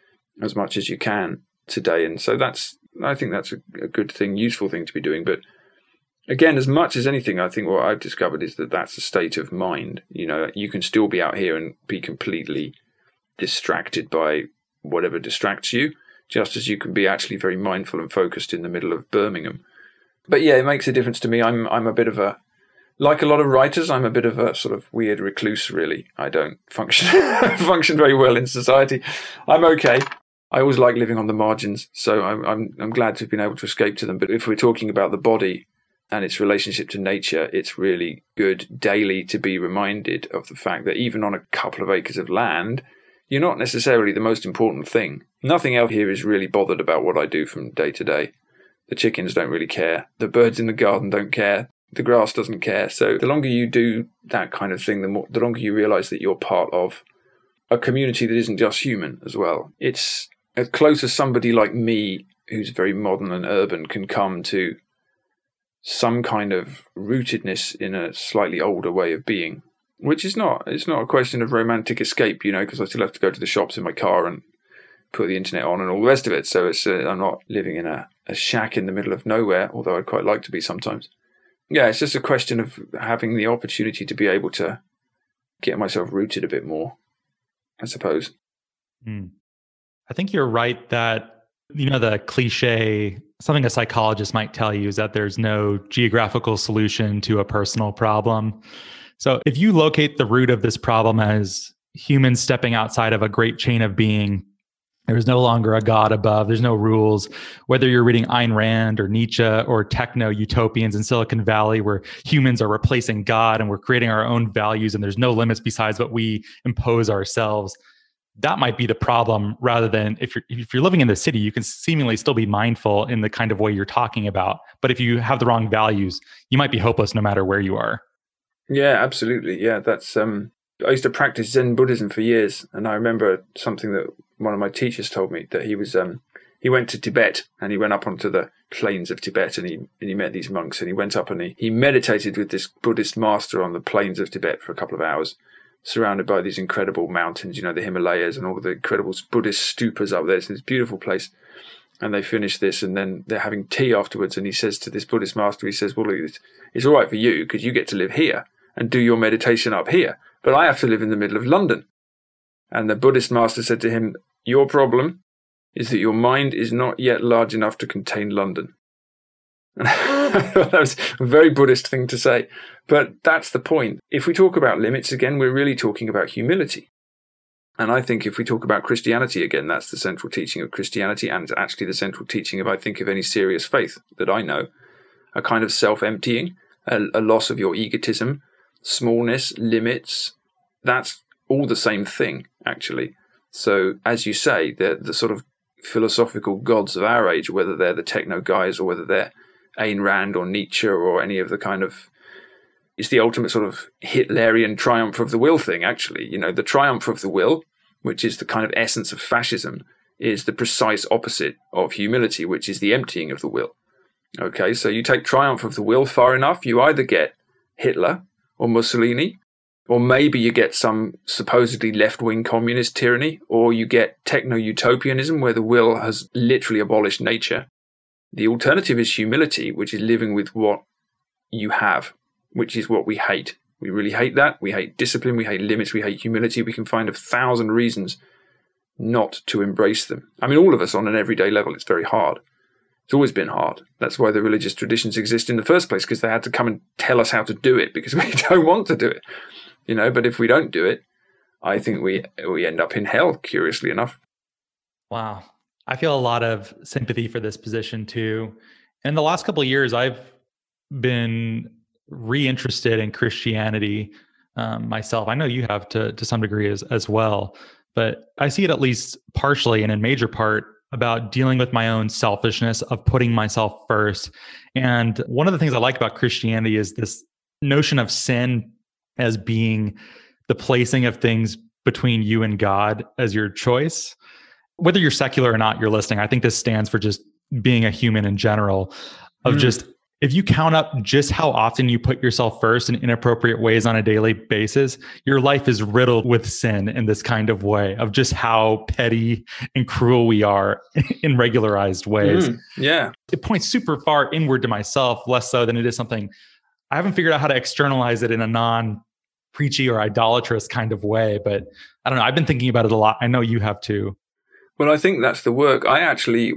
as much as you can today. And so I think that's a good thing, useful thing to be doing. But again, as much as anything, I think what I've discovered is that that's a state of mind. You can still be out here and be completely distracted by whatever distracts you, just as you can be actually very mindful and focused in the middle of Birmingham. But yeah, it makes a difference to me. I'm a bit of like a lot of writers, I'm a bit of a sort of weird recluse, really. I don't function very well in society. I'm okay. I always like living on the margins, so I'm glad to have been able to escape to them. But if we're talking about the body and its relationship to nature, it's really good daily to be reminded of the fact that even on a couple of acres of land, you're not necessarily the most important thing. Nothing else here is really bothered about what I do from day to day. The chickens don't really care. The birds in the garden don't care. The grass doesn't care. So the longer you do that kind of thing, the longer you realize that you're part of a community that isn't just human as well. It's as close as somebody like me, who's very modern and urban, can come to some kind of rootedness in a slightly older way of being, which is it's not a question of romantic escape, because I still have to go to the shops in my car and put the internet on and all the rest of it. So I'm not living in a shack in the middle of nowhere, although I'd quite like to be sometimes. Yeah, it's just a question of having the opportunity to be able to get myself rooted a bit more, I suppose. I think you're right that, the cliche, something a psychologist might tell you is that there's no geographical solution to a personal problem. So if you locate the root of this problem as humans stepping outside of a great chain of being, there's no longer a God above, there's no rules, whether you're reading Ayn Rand or Nietzsche or techno-utopians in Silicon Valley where humans are replacing God and we're creating our own values and there's no limits besides what we impose ourselves. that might be the problem, rather than if you're living in the city, you can seemingly still be mindful in the kind of way you're talking about. But if you have the wrong values, you might be hopeless no matter where you are. Yeah, absolutely. Yeah, that's I used to practice Zen Buddhism for years, and I remember something that one of my teachers told me, that he was he went to Tibet, and he went up onto the plains of Tibet, and he met these monks, and he went up and he meditated with this Buddhist master on the plains of Tibet for a couple of hours, surrounded by these incredible mountains, the Himalayas and all of the incredible Buddhist stupas up there. It's this beautiful place. And they finish this, and then they're having tea afterwards. And he says to this Buddhist master, he says, well, it's all right for you because you get to live here and do your meditation up here. But I have to live in the middle of London. And the Buddhist master said to him, your problem is that your mind is not yet large enough to contain London. That was a very Buddhist thing to say. But that's the point. If we talk about limits again, we're really talking about humility. And I think if we talk about Christianity again, that's the central teaching of Christianity, and actually the central teaching of, I think, of any serious faith that I know. A kind of self-emptying, a loss of your egotism, smallness, limits. That's all the same thing, actually. So, as you say, the sort of philosophical gods of our age, whether they're the techno guys or whether they're Ayn Rand or Nietzsche or any of the kind of, it's the ultimate sort of Hitlerian triumph of the will thing, actually. The triumph of the will, which is the kind of essence of fascism, is the precise opposite of humility, which is the emptying of the will. Okay, so you take triumph of the will far enough, you either get Hitler or Mussolini, or maybe you get some supposedly left-wing communist tyranny, or you get techno-utopianism where the will has literally abolished nature. The alternative is humility, which is living with what you have, which is what we hate. We really hate that. We hate discipline. We hate limits. We hate humility. We can find 1,000 reasons not to embrace them. I mean, all of us on an everyday level, it's very hard. It's always been hard. That's why the religious traditions exist in the first place, because they had to come and tell us how to do it, because we don't want to do it. But if we don't do it, I think we end up in hell, curiously enough. Wow. I feel a lot of sympathy for this position too. In the last couple of years, I've been reinterested in Christianity myself. I know you have to some degree as well, but I see it at least partially and in major part about dealing with my own selfishness of putting myself first. And one of the things I like about Christianity is this notion of sin as being the placing of things between you and God as your choice. Whether you're secular or not, you're listening. I think this stands for just being a human in general, of just, if you count up just how often you put yourself first in inappropriate ways on a daily basis, your life is riddled with sin in this kind of way, of just how petty and cruel we are in regularized ways. Yeah. It points super far inward to myself, less so than it is something I haven't figured out how to externalize it in a non-preachy or idolatrous kind of way. But I don't know. I've been thinking about it a lot. I know you have too. Well, I think that's the work. I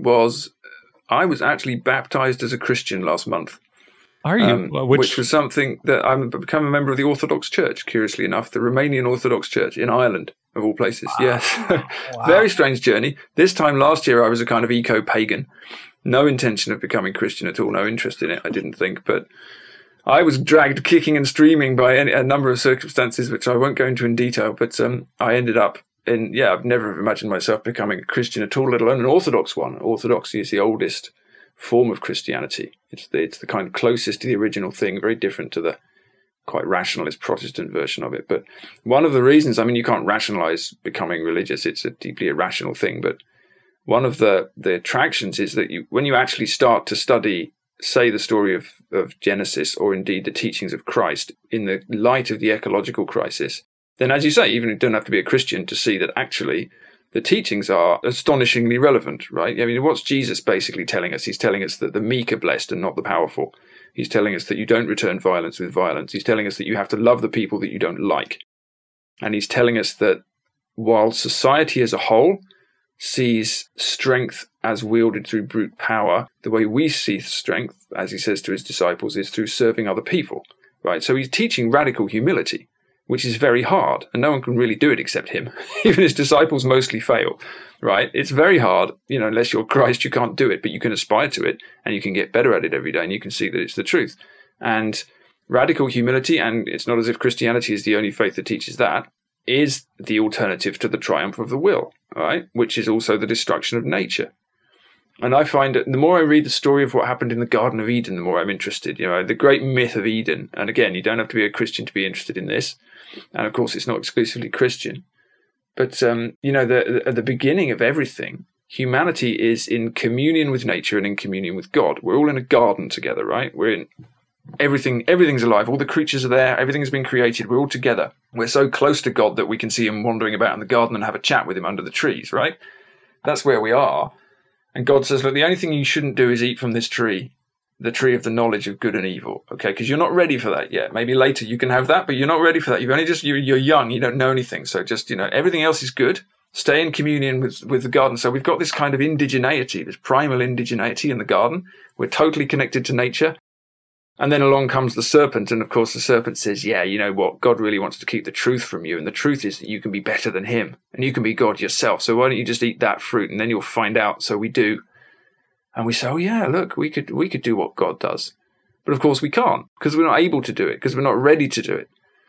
was actually baptized as a Christian last month. Are you? Which was something that I've become a member of the Orthodox Church, curiously enough, the Romanian Orthodox Church in Ireland, of all places. Wow. Yes. Wow. Very strange journey. This time last year, I was a kind of eco-pagan. No intention of becoming Christian at all. No interest in it, I didn't think. But I was dragged kicking and streaming by a number of circumstances, which I won't go into in detail. But I ended up I've never imagined myself becoming a Christian at all, let alone an Orthodox one. Orthodoxy is the oldest form of Christianity. It's the kind of closest to the original thing, very different to the quite rationalist Protestant version of it. But one of the reasons, I mean, you can't rationalize becoming religious. It's a deeply irrational thing. But one of the attractions is that when you actually start to study, say, the story of Genesis, or indeed the teachings of Christ in the light of the ecological crisis, then, as you say, even you don't have to be a Christian to see that actually the teachings are astonishingly relevant, right? I mean, what's Jesus basically telling us? He's telling us that the meek are blessed and not the powerful. He's telling us that you don't return violence with violence. He's telling us that you have to love the people that you don't like. And he's telling us that while society as a whole sees strength as wielded through brute power, the way we see strength, as he says to his disciples, is through serving other people, right? So he's teaching radical humility, which is very hard, and no one can really do it except him. Even his disciples mostly fail, right? It's very hard, unless you're Christ, you can't do it, but you can aspire to it, and you can get better at it every day, and you can see that it's the truth. And radical humility, and it's not as if Christianity is the only faith that teaches that. is the alternative to the triumph of the will, right? Which is also the destruction of nature. And I find that the more I read the story of what happened in the Garden of Eden, the more I'm interested. The great myth of Eden. And again, you don't have to be a Christian to be interested in this. And of course, it's not exclusively Christian. But, at the beginning of everything, humanity is in communion with nature and in communion with God. We're all in a garden together, right? We're in everything's alive. All the creatures are there. Everything's been created. We're all together. We're so close to God that we can see him wandering about in the garden and have a chat with him under the trees, right? That's where we are. And God says, look, the only thing you shouldn't do is eat from this tree, the tree of the knowledge of good and evil, okay? Because you're not ready for that yet. Maybe later you can have that, but you're not ready for that. You're young. You don't know anything. So just, everything else is good. Stay in communion with the garden. So we've got this kind of indigeneity, this primal indigeneity in the garden. We're totally connected to nature. And then along comes the serpent. And of course, the serpent says, yeah, you know what? God really wants to keep the truth from you. And the truth is that you can be better than him and you can be God yourself. So why don't you just eat that fruit and then you'll find out. So we do. And we say, oh yeah, look, we could do what God does. But of course we can't because we're not able to do it because we're not ready to do it.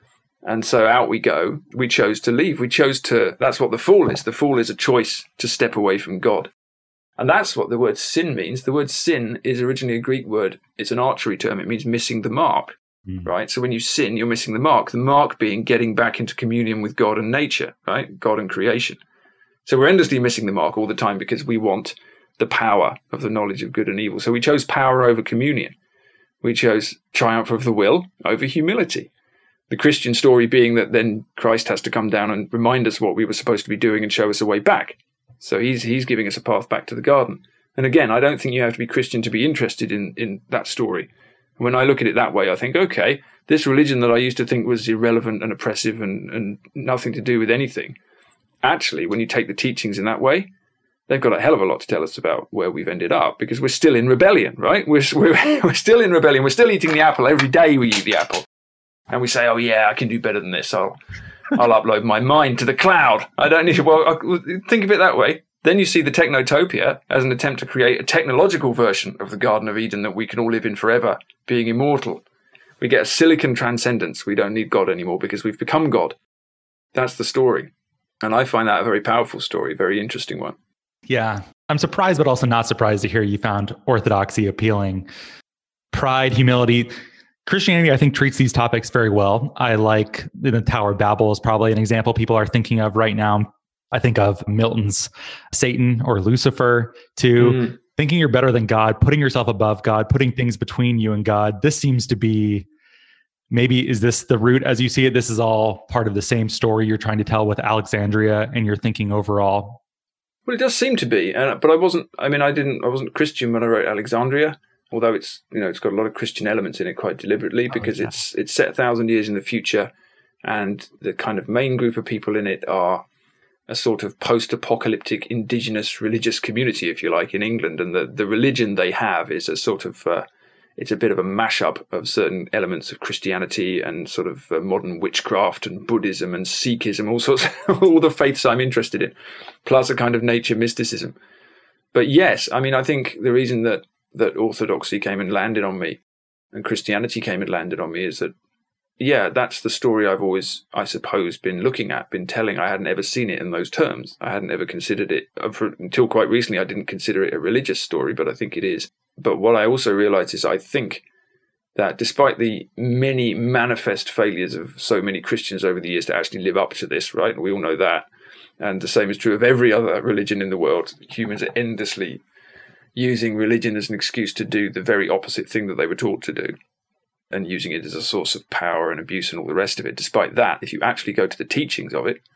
And so out we go. We chose to leave. That's what the fall is. The fall is a choice to step away from God. And that's what the word sin means. The word sin is originally a Greek word. It's an archery term. It means missing the mark, right? So when you sin, you're missing the mark being getting back into communion with God and nature, right? God and creation. So we're endlessly missing the mark all the time because we want the power of the knowledge of good and evil. So we chose power over communion. We chose triumph of the will over humility. The Christian story being that then Christ has to come down and remind us what we were supposed to be doing and show us a way back. So he's giving us a path back to the garden. And again, I don't think you have to be Christian to be interested in that story. When I look at it that way, I think, okay, this religion that I used to think was irrelevant and oppressive and nothing to do with anything, actually, when you take the teachings in that way, they've got a hell of a lot to tell us about where we've ended up because we're still in rebellion, right? We're still in rebellion. We're still eating the apple. Every day we eat the apple. And we say, oh, yeah, I can do better than this. I'll upload my mind to the cloud. I don't need to. Well, think of it that way. Then you see the Technotopia as an attempt to create a technological version of the Garden of Eden that we can all live in forever, being immortal. We get a silicon transcendence. We don't need God anymore because we've become God. That's the story. And I find that a very powerful story, very interesting one. Yeah. I'm surprised, but also not surprised to hear you found orthodoxy appealing. Pride, humility. Christianity, I think, treats these topics very well. I like the Tower of Babel is probably an example people are thinking of right now. I think of Milton's Satan or Lucifer too. Thinking you're better than God, putting yourself above God, putting things between you and God. This seems to be, maybe is this the root as you see it? This is all part of the same story you're trying to tell with Alexandria and your thinking overall. Well, it does seem to be, but I wasn't Christian when I wrote Alexandria. Although it's got a lot of Christian elements in it quite deliberately because it's set 1,000 years in the future, and the kind of main group of people in it are a sort of post-apocalyptic indigenous religious community, if you like, in England, and the religion they have is a sort of it's a bit of a mashup of certain elements of Christianity and sort of modern witchcraft and Buddhism and Sikhism, all sorts, all the faiths I'm interested in, plus a kind of nature mysticism. But yes, I think the reason that orthodoxy came and landed on me and Christianity came and landed on me is that, yeah, that's the story I've always, I suppose, been looking at, been telling. I hadn't ever seen it in those terms. I hadn't ever considered it, until quite recently, I didn't consider it a religious story, but I think it is. But what I also realized is I think that despite the many manifest failures of so many Christians over the years to actually live up to this, right? We all know that. And the same is true of every other religion in the world. Humans are endlessly using religion as an excuse to do the very opposite thing that they were taught to do and using it as a source of power and abuse and all the rest of it. Despite that, if you actually go to the teachings of it,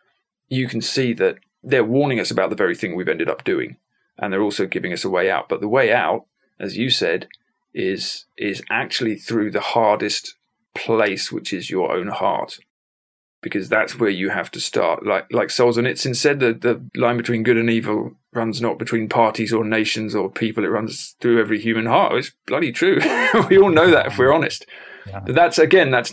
you can see that they're warning us about the very thing we've ended up doing. And they're also giving us a way out. But the way out, as you said, is actually through the hardest place, which is your own heart. Because that's where you have to start. Like Solzhenitsyn said, the line between good and evil runs not between parties or nations or people. It runs through every human heart. It's bloody true. We all know that if we're honest. Yeah. But that's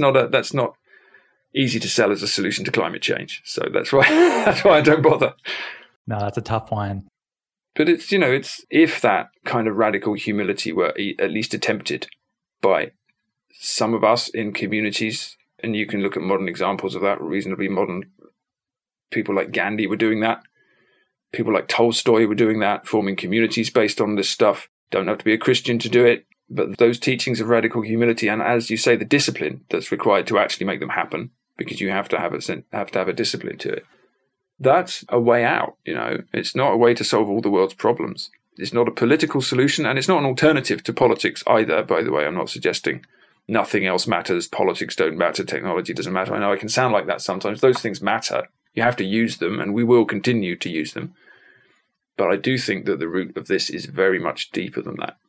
not easy to sell as a solution to climate change. So that's why I don't bother. No, that's a tough one. But it's if that kind of radical humility were at least attempted by some of us in communities And you can look at modern examples of that, reasonably modern. People like Gandhi were doing that. People like Tolstoy were doing that, forming communities based on this stuff. Don't have to be a Christian to do it. But those teachings of radical humility and, as you say, the discipline that's required to actually make them happen, because you have to have a discipline to it. That's a way out, you know. It's not a way to solve all the world's problems. It's not a political solution, and it's not an alternative to politics either, by the way. I'm not suggesting nothing else matters, politics don't matter, technology doesn't matter. I know I can sound like that sometimes. Those things matter. You have to use them, and we will continue to use them. But I do think that the root of this is very much deeper than that.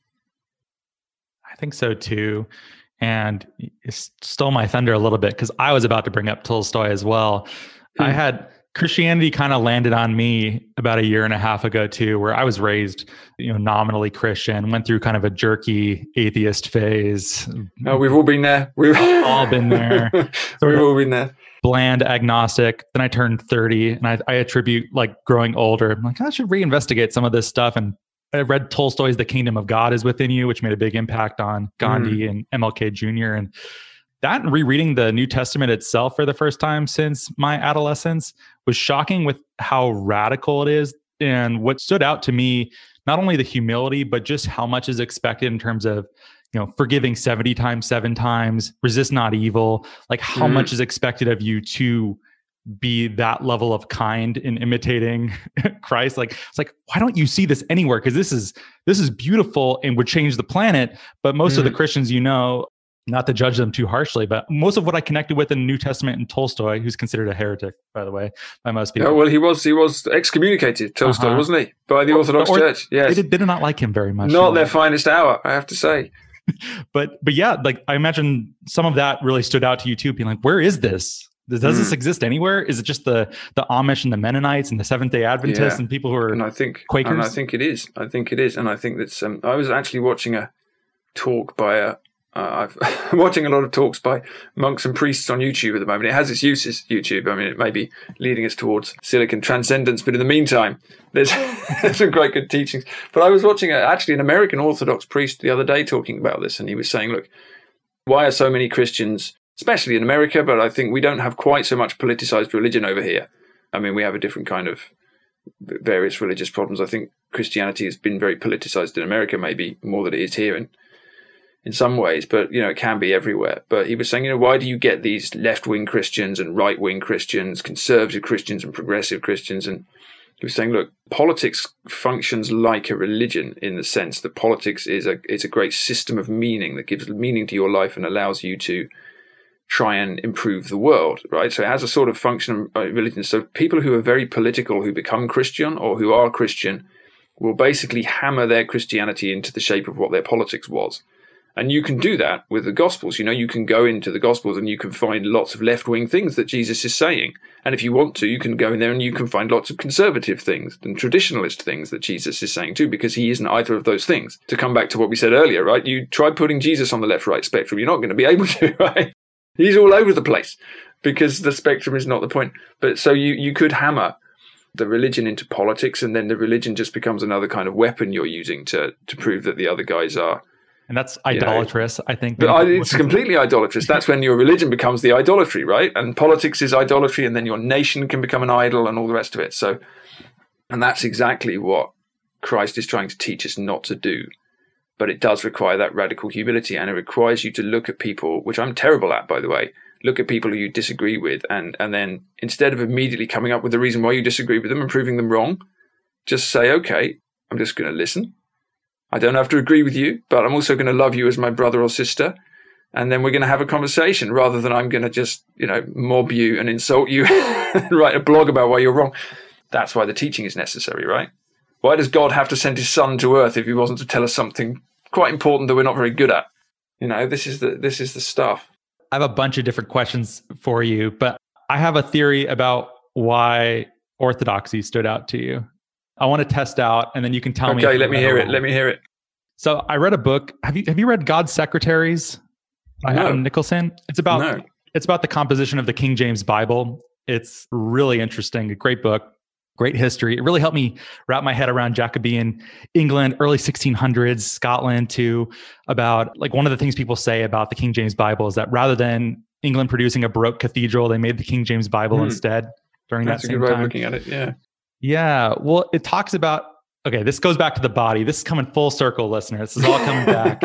I think so too. And it stole my thunder a little bit because I was about to bring up Tolstoy as well. I had Christianity kind of landed on me about a year and a half ago too, where I was raised, nominally Christian, went through kind of a jerky atheist phase. Oh, we've all been there. We've all been there. We've all been there. Bland agnostic. Then I turned 30 and I attribute like growing older. I'm like, I should reinvestigate some of this stuff. And I read Tolstoy's The Kingdom of God is Within You, which made a big impact on Gandhi and MLK Jr. And that and rereading the New Testament itself for the first time since my adolescence was shocking with how radical it is. And what stood out to me, not only the humility, but just how much is expected in terms of, forgiving 70 times, 7 times, resist not evil, like how much is expected of you to be that level of kind in imitating Christ. Like, it's like, why don't you see this anywhere? Because this is beautiful and would change the planet. But most of the Christians, not to judge them too harshly, but most of what I connected with in the New Testament and Tolstoy, who's considered a heretic, by the way, by most people. Oh, well, he was excommunicated, Tolstoy, wasn't he? By the Orthodox Church. Yes. They did not like him very much. Not their finest hour, I have to say. But yeah, like I imagine some of that really stood out to you too, being like, where is this? Does this exist anywhere? Is it just the Amish and the Mennonites and the Seventh-day Adventists and people who are Quakers? And I think it is. And I think that's. I was actually watching a talk by I'm watching a lot of talks by monks and priests on YouTube at the moment. It has its uses, YouTube. I mean, it may be leading us towards silicon transcendence, but in the meantime, there's some quite good teachings. But I was watching actually an American Orthodox priest the other day talking about this, and he was saying, look, why are so many Christians, especially in America, but I think we don't have quite so much politicized religion over here. I mean, we have a different kind of various religious problems. I think Christianity has been very politicized in America, maybe more than it is here in some ways, but it can be everywhere. But he was saying, why do you get these left-wing Christians and right-wing Christians, conservative Christians and progressive Christians? And he was saying, look, politics functions like a religion in the sense that politics is a great system of meaning that gives meaning to your life and allows you to try and improve the world, right? So it has a sort of function of religion. So people who are very political, who become Christian or who are Christian, will basically hammer their Christianity into the shape of what their politics was. And you can do that with the Gospels. You can go into the Gospels and you can find lots of left-wing things that Jesus is saying. And if you want to, you can go in there and you can find lots of conservative things and traditionalist things that Jesus is saying too, because he isn't either of those things. To come back to what we said earlier, right? You try putting Jesus on the left-right spectrum, you're not going to be able to, right? He's all over the place because the spectrum is not the point. But so you could hammer the religion into politics, and then the religion just becomes another kind of weapon you're using to prove that the other guys are. And that's idolatrous, I think. It's completely idolatrous. That's when your religion becomes the idolatry, right? And politics is idolatry, and then your nation can become an idol and all the rest of it. So, and that's exactly what Christ is trying to teach us not to do. But it does require that radical humility, and it requires you to look at people, which I'm terrible at, by the way, look at people who you disagree with, and then instead of immediately coming up with the reason why you disagree with them and proving them wrong, just say, okay, I'm just going to listen. I don't have to agree with you, but I'm also going to love you as my brother or sister. And then we're going to have a conversation rather than I'm going to just, mob you and insult you and write a blog about why you're wrong. That's why the teaching is necessary, right? Why does God have to send his son to earth if he wasn't to tell us something quite important that we're not very good at? This is the stuff. I have a bunch of different questions for you, but I have a theory about why orthodoxy stood out to you. I want to test out, and then you can tell me. Okay, let me hear it. So I read a book. Have you read God's Secretaries by Adam Nicholson? It's about the composition of the King James Bible. It's really interesting. A great book, great history. It really helped me wrap my head around Jacobean England, early 1600s, Scotland too. About like one of the things people say about the King James Bible is that rather than England producing a Baroque cathedral, they made the King James Bible instead during that same time. That's a good way of looking at it, yeah. Yeah, well, it talks about, okay, this goes back to the body. This is coming full circle, listener. This is all coming back.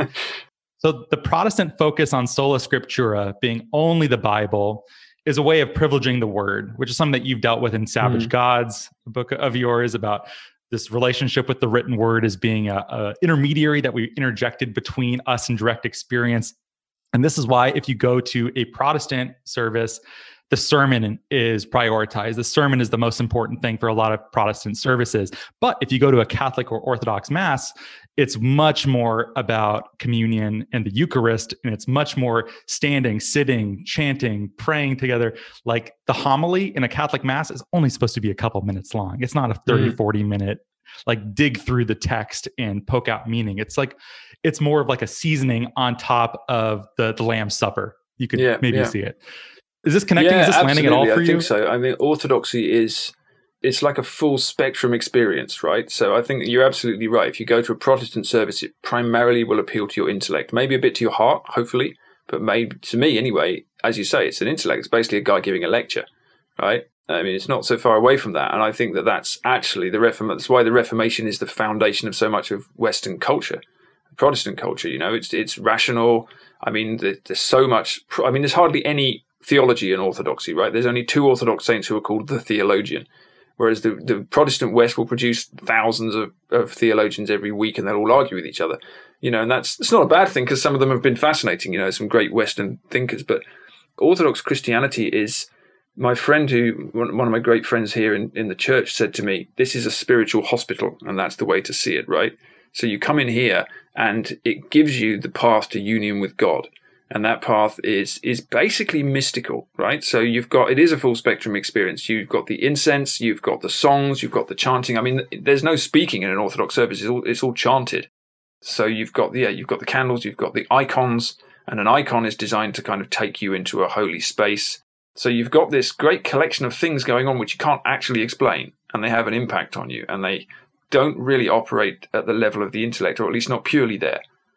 So the Protestant focus on sola scriptura, being only the Bible, is a way of privileging the word, which is something that you've dealt with in Savage Gods, a book of yours, about this relationship with the written word as being a intermediary that we interjected between us and direct experience. And this is why if you go to a Protestant service, the sermon is prioritized. The sermon is the most important thing for a lot of Protestant services. But if you go to a Catholic or Orthodox Mass, it's much more about communion and the Eucharist, and it's much more standing, sitting, chanting, praying together. Like the homily in a Catholic Mass is only supposed to be a couple minutes long. It's not a 30, 40 minute, like dig through the text and poke out meaning. It's like, it's more of like a seasoning on top of the Lamb's Supper. You could maybe see it. Is this connecting? Is this landing at all for you? I think so. I mean, orthodoxy it's like a full spectrum experience, right? So I think you're absolutely right. If you go to a Protestant service, it primarily will appeal to your intellect, maybe a bit to your heart, hopefully, but maybe to me anyway, as you say, it's an intellect. It's basically a guy giving a lecture, right? I mean, it's not so far away from that. And I think that that's actually that's why the Reformation is the foundation of so much of Western culture, Protestant culture. You know, it's rational. I mean, there's so much. I mean, there's hardly any theology in orthodoxy, right? There's only 2 Orthodox saints who are called the theologian, whereas the Protestant West will produce thousands of theologians every week, and they'll all argue with each other, you know, and it's not a bad thing, because some of them have been fascinating, you know, some great Western thinkers. But Orthodox Christianity is, my friend one of my great friends here in the church said to me, this is a spiritual hospital, and that's the way to see it, right? So you come in here and it gives you the path to union with God. And that path is basically mystical, right? So it is a full spectrum experience. You've got the incense, you've got the songs, you've got the chanting. I mean, there's no speaking in an Orthodox service. It's all chanted. So you've got the candles, you've got the icons, and an icon is designed to kind of take you into a holy space. So you've got this great collection of things going on which you can't actually explain, and they have an impact on you, and they don't really operate at the level of the intellect, or at least not purely there.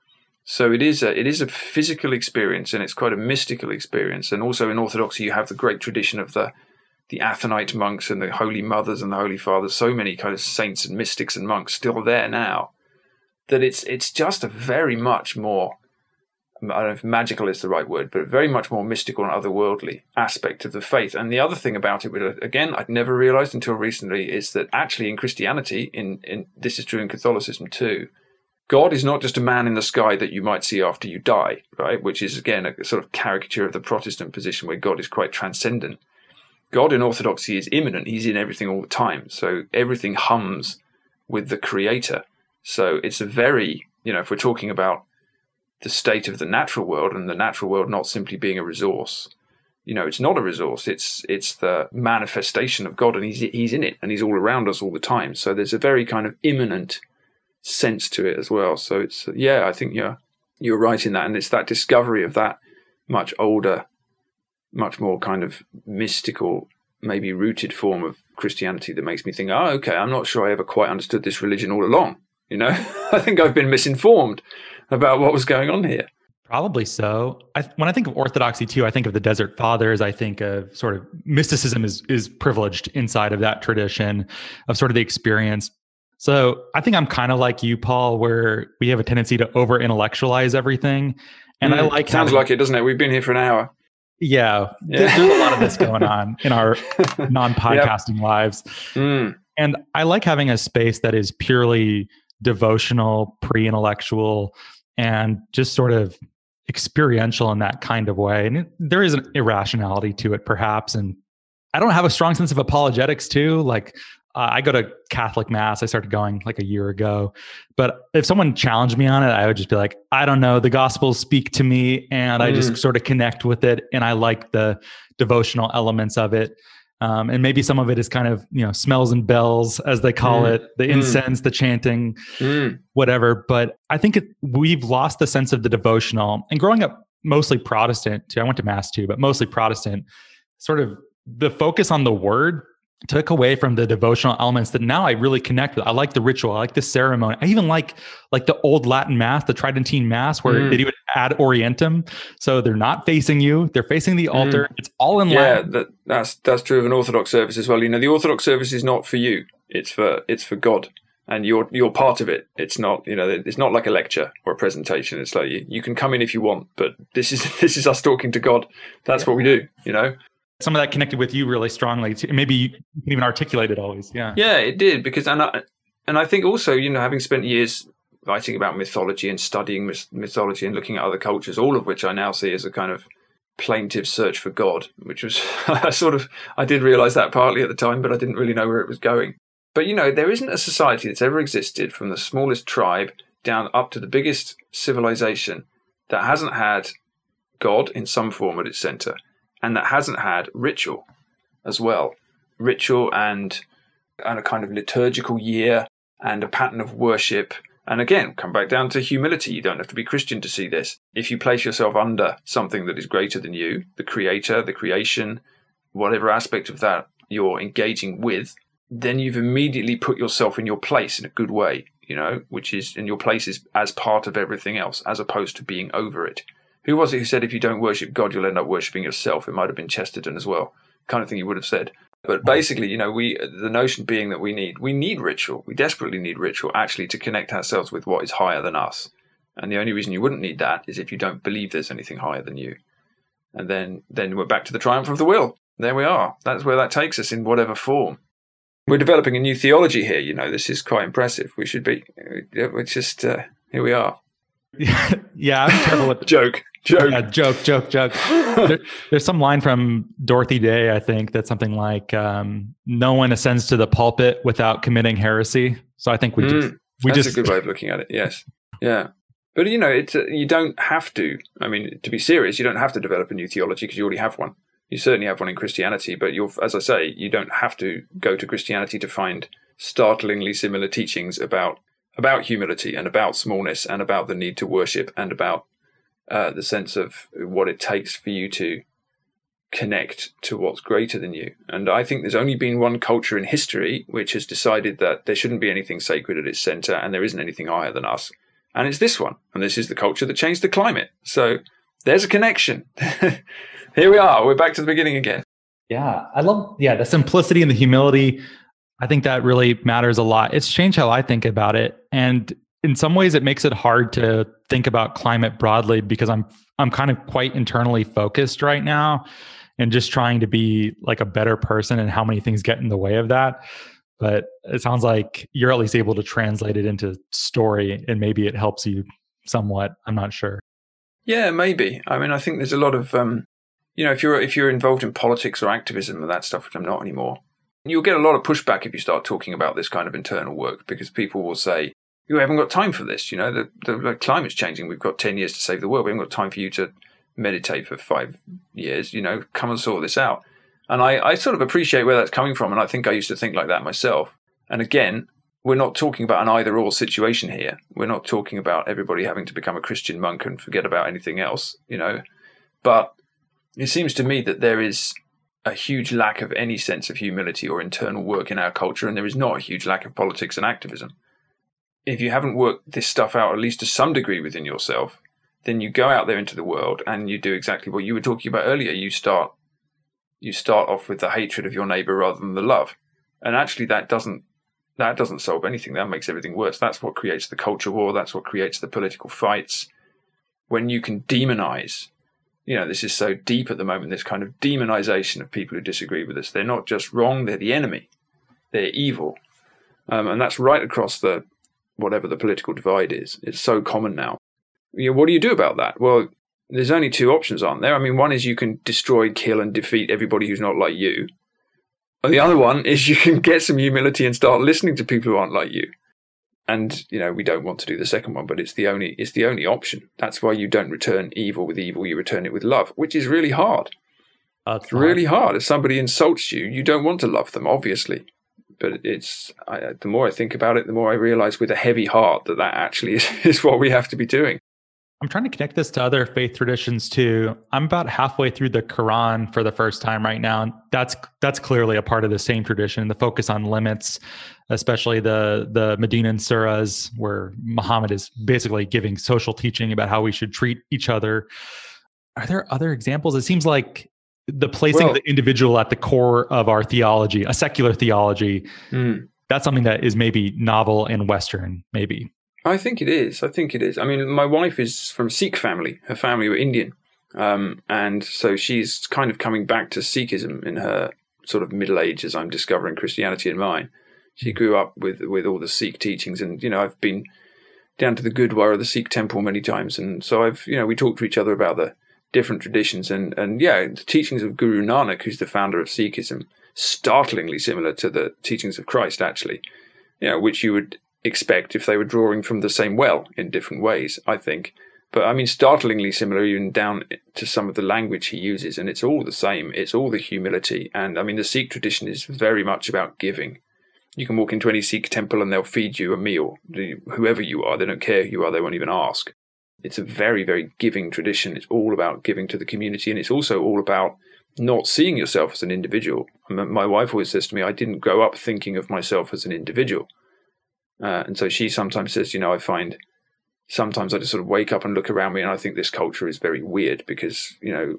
So it is a physical experience, and it's quite a mystical experience. And also in Orthodoxy, you have the great tradition of the Athonite monks and the Holy Mothers and the Holy Fathers, so many kind of saints and mystics and monks still there now, that it's just a very much more, I don't know if magical is the right word, but very much more mystical and otherworldly aspect of the faith. And the other thing about it, again, I'd never realized until recently, is that actually in Christianity, in this is true in Catholicism too, God is not just a man in the sky that you might see after you die, right? Which is, again, a sort of caricature of the Protestant position where God is quite transcendent. God in Orthodoxy is immanent. He's in everything all the time. So everything hums with the Creator. So it's a very, you know, if we're talking about the state of the natural world, and the natural world not simply being a resource, you know, it's not a resource. It's the manifestation of God, and he's in it, and he's all around us all the time. So there's a very kind of immanent sense to it as well. So it's, I think you're right in that. And it's that discovery of that much older, much more kind of mystical, maybe rooted form of Christianity that makes me think, okay, I'm not sure I ever quite understood this religion all along. You know, I think I've been misinformed about what was going on here. Probably so. When I think of Orthodoxy too, I think of the Desert Fathers. I think of sort of mysticism is privileged inside of that tradition of sort of the experience. So I think I'm kind of like you, Paul, where we have a tendency to over-intellectualize everything. And I like sounds like it, doesn't it? We've been here for an hour. Yeah. There's a lot of this going on in our non-podcasting lives. And I like having a space that is purely devotional, pre-intellectual, and just sort of experiential in that kind of way. And there is an irrationality to it, perhaps. And I don't have a strong sense of apologetics too. Like, I go to Catholic Mass. I started going like a year ago. But if someone challenged me on it, I would just be like, I don't know. The Gospels speak to me, and I just sort of connect with it. And I like the devotional elements of it. And maybe some of it is kind of, you know, smells and bells, as they call it, the incense, the chanting, whatever. But I think we've lost the sense of the devotional. And growing up mostly Protestant too, I went to Mass too, but mostly Protestant, sort of the focus on the word took away from the devotional elements that now I really connect with. I like the ritual. I like the ceremony. I even like the old Latin mass, the Tridentine mass, where they do it ad orientem. So they're not facing you. They're facing the altar. It's all in Latin. Yeah, that's true of an Orthodox service as well. You know, the Orthodox service is not for you. It's for God. And you're part of it. It's not, you know, it's not like a lecture or a presentation. It's like you can come in if you want, but this is us talking to God. That's what we do, you know. Some of that connected with you really strongly. Maybe you can even articulate it always. Yeah. Yeah, it did, because and I think also, you know, having spent years writing about mythology and studying mythology and looking at other cultures, all of which I now see as a kind of plaintive search for God, which was I did realize that partly at the time, but I didn't really know where it was going. But, you know, there isn't a society that's ever existed, from the smallest tribe down up to the biggest civilization, that hasn't had God in some form at its center, and that hasn't had ritual as well. Ritual and a kind of liturgical year and a pattern of worship. And again, come back down to humility. You don't have to be Christian to see this. If you place yourself under something that is greater than you, the creator, the creation, whatever aspect of that you're engaging with, then you've immediately put yourself in your place in a good way, you know, which is, in your place is as part of everything else, as opposed to being over it. Who was it who said if you don't worship God, you'll end up worshipping yourself? It might have been Chesterton as well, kind of thing you would have said. But basically, you know, the notion being that we need ritual. We desperately need ritual, actually, to connect ourselves with what is higher than us. And the only reason you wouldn't need that is if you don't believe there's anything higher than you. And then we're back to the triumph of the will. There we are. That's where that takes us in whatever form. We're developing a new theology here. You know, this is quite impressive. We should be. We're just here we are. Yeah, I'm terrible with joke. Yeah, joke. There's some line from Dorothy Day, I think, that's something like, "No one ascends to the pulpit without committing heresy." So I think that's a good way of looking at it. Yes, yeah. But you know, you don't have to. I mean, to be serious, you don't have to develop a new theology because you already have one. You certainly have one in Christianity, but as I say, you don't have to go to Christianity to find startlingly similar teachings about humility and about smallness and about the need to worship and about the sense of what it takes for you to connect to what's greater than you. And I think there's only been one culture in history which has decided that there shouldn't be anything sacred at its center and there isn't anything higher than us. And it's this one. And this is the culture that changed the climate. So there's a connection. Here we are. We're back to the beginning again. Yeah, I love the simplicity and the humility. I think that really matters a lot. It's changed how I think about it. And in some ways it makes it hard to think about climate broadly because I'm kind of quite internally focused right now and just trying to be like a better person, and how many things get in the way of that. But it sounds like you're at least able to translate it into story, and maybe it helps you somewhat. I'm not sure. Yeah, maybe. I mean, I think there's a lot of, you know, if you're involved in politics or activism and that stuff, which I'm not anymore, you'll get a lot of pushback if you start talking about this kind of internal work, because people will say, you haven't got time for this. You know, the climate's changing. We've got 10 years to save the world. We haven't got time for you to meditate for 5 years. You know, come and sort this out. And I sort of appreciate where that's coming from. And I think I used to think like that myself. And again, we're not talking about an either or situation here. We're not talking about everybody having to become a Christian monk and forget about anything else, you know. But it seems to me that there is a huge lack of any sense of humility or internal work in our culture. And there is not a huge lack of politics and activism. If you haven't worked this stuff out, at least to some degree within yourself, then you go out there into the world and you do exactly what you were talking about earlier. You start off with the hatred of your neighbor rather than the love. And actually that doesn't solve anything. That makes everything worse. That's what creates the culture war. That's what creates the political fights. When you can demonize, you know, this is so deep at the moment, this kind of demonization of people who disagree with us. They're not just wrong, they're the enemy. They're evil. And that's right across whatever the political divide is. It's so common now. You know, what do you do about that? Well, there's only two options, aren't there? I mean, one is you can destroy, kill, and defeat everybody who's not like you. And the other one is you can get some humility and start listening to people who aren't like you. And, you know, we don't want to do the second one, but it's the only option. That's why you don't return evil with evil, you return it with love, which is really hard. It's really hard. If somebody insults you, you don't want to love them, obviously. But the more I think about it, the more I realize with a heavy heart that actually is what we have to be doing. I'm trying to connect this to other faith traditions too. I'm about halfway through the Quran for the first time right now, and that's clearly a part of the same tradition. The focus on limits, especially the Medinan surahs, where Muhammad is basically giving social teaching about how we should treat each other. Are there other examples? It seems like the placing of the individual at the core of our theology, a secular theology, that's something that is maybe novel and Western, maybe. I think it is. I mean, my wife is from Sikh family. Her family were Indian. And so she's kind of coming back to Sikhism in her sort of middle age as I'm discovering Christianity in mine. She grew up with all the Sikh teachings. And, I've been down to the Gurdwara, the Sikh temple, many times. And so we talk to each other about the different traditions. And the teachings of Guru Nanak, who's the founder of Sikhism, startlingly similar to the teachings of Christ, actually, which you would expect if they were drawing from the same well in different ways, I think. But I mean, startlingly similar even down to some of the language he uses, and it's all the same. It's all the humility. And I mean, the Sikh tradition is very much about giving. You can walk into any Sikh temple and they'll feed you a meal. Whoever you are, they don't care who you are, they won't even ask. It's a very, very giving tradition. It's all about giving to the community, and it's also all about not seeing yourself as an individual. My wife always says to me, I didn't grow up thinking of myself as an individual. And so she sometimes says, I find sometimes I just sort of wake up and look around me and I think this culture is very weird because,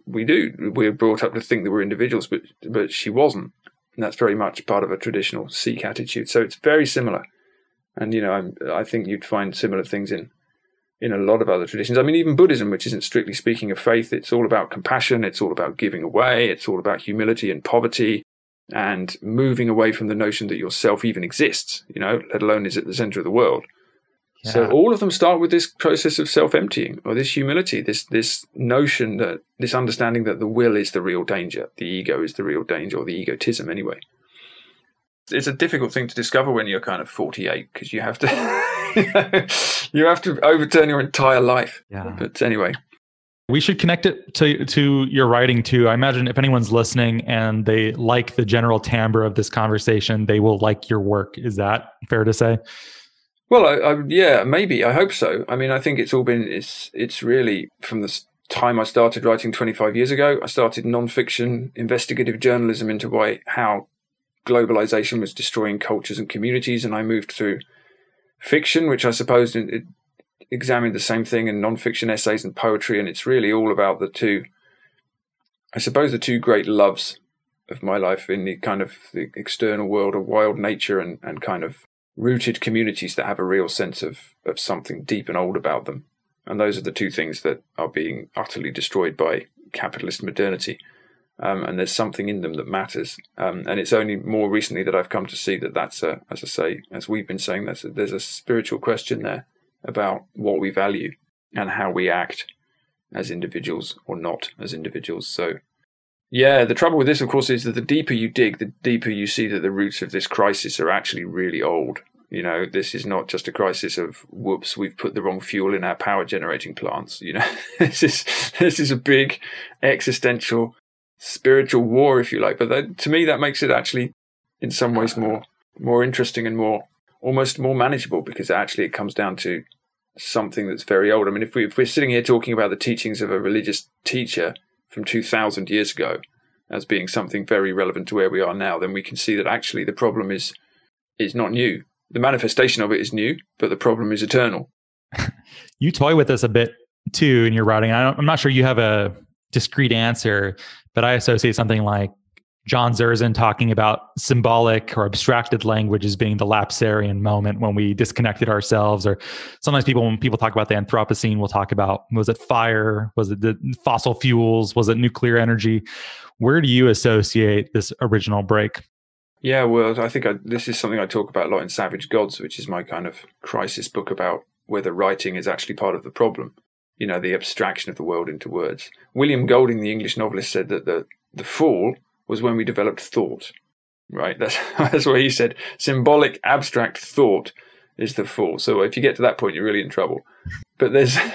we're brought up to think that we're individuals, but she wasn't. And that's very much part of a traditional Sikh attitude. So it's very similar. And, I think you'd find similar things in a lot of other traditions. I mean, even Buddhism, which isn't strictly speaking of faith, it's all about compassion. It's all about giving away. It's all about humility and poverty. And moving away from the notion that yourself even exists, let alone is at the center of the world. Yeah. So all of them start with this process of self-emptying, or this humility, this notion that, this understanding that the will is the real danger, the ego is the real danger, or the egotism anyway. It's a difficult thing to discover when you're kind of 48, because you have to, you have to overturn your entire life. Yeah. But anyway. We should connect it to your writing too. I imagine if anyone's listening and they like the general timbre of this conversation, they will like your work. Is that fair to say? Well, yeah, maybe. I hope so. I mean, I think it's really from the time I started writing 25 years ago. I started non-fiction investigative journalism into how globalization was destroying cultures and communities, and I moved to fiction, which I suppose it examined the same thing in non-fiction essays and poetry, and it's really all about the two great loves of my life in the kind of the external world of wild nature and kind of rooted communities that have a real sense of something deep and old about them. And those are the two things that are being utterly destroyed by capitalist modernity. And there's something in them that matters. And it's only more recently that I've come to see that that's as we've been saying, there's a spiritual question there about what we value and how we act as individuals or not as individuals. So, yeah, the trouble with this, of course, is that the deeper you dig, the deeper you see that the roots of this crisis are actually really old. This is not just a crisis of, whoops, we've put the wrong fuel in our power generating plants. This is a big existential spiritual war, if you like. But to me, that makes it actually, in some ways, more interesting and almost more manageable, because actually it comes down to something that's very old. I mean, if we're sitting here talking about the teachings of a religious teacher from 2,000 years ago as being something very relevant to where we are now, then we can see that actually the problem is not new. The manifestation of it is new, but the problem is eternal. You toy with this a bit too in your writing. I'm not sure you have a discrete answer, but I associate something like John Zerzan talking about symbolic or abstracted language as being the lapsarian moment when we disconnected ourselves. Or sometimes when people talk about the Anthropocene, we'll talk about, was it fire? Was it the fossil fuels? Was it nuclear energy? Where do you associate this original break? Yeah, well, I think this is something I talk about a lot in Savage Gods, which is my kind of crisis book about whether writing is actually part of the problem. The abstraction of the world into words. William Golding, the English novelist, said that the fall was when we developed thought, right? That's what he said. Symbolic, abstract thought is the fall. So if you get to that point, you're really in trouble. But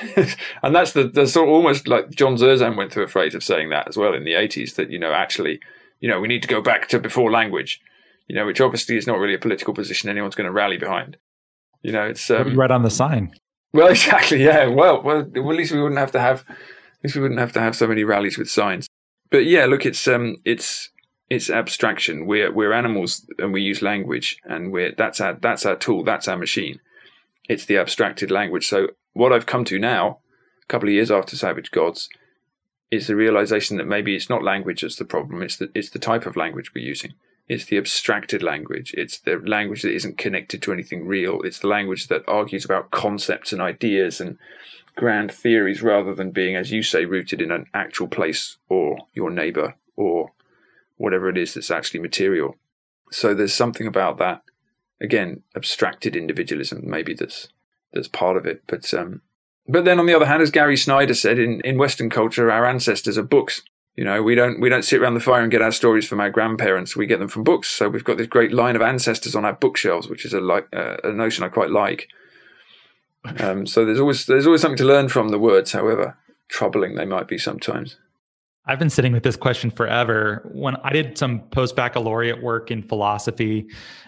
and that's sort of almost like John Zerzan went through a phase of saying that as well in the 80s, that, actually, we need to go back to before language, which obviously is not really a political position anyone's going to rally behind. It's right on the sign. Well, exactly. Yeah. Well, at least we wouldn't have to have. At least we wouldn't have to have so many rallies with signs. But yeah, look, it's abstraction. We're animals, and we use language, and that's our tool. That's our machine. It's the abstracted language. So what I've come to now, a couple of years after Savage Gods, is the realization that maybe it's not language that's the problem. It's the type of language we're using. It's the abstracted language. It's the language that isn't connected to anything real. It's the language that argues about concepts and ideas and grand theories rather than being, as you say, rooted in an actual place or your neighbor or whatever it is that's actually material. So there's something about that, again, abstracted individualism maybe that's part of it. But then on the other hand, as Gary Snyder said, in Western culture, our ancestors are books. You know, we don't sit around the fire and get our stories from our grandparents. We get them from books. So we've got this great line of ancestors on our bookshelves, which is a notion I quite like. So there's always something to learn from the words, however troubling they might be sometimes. I've been sitting with this question forever. When I did some post-baccalaureate work in philosophy,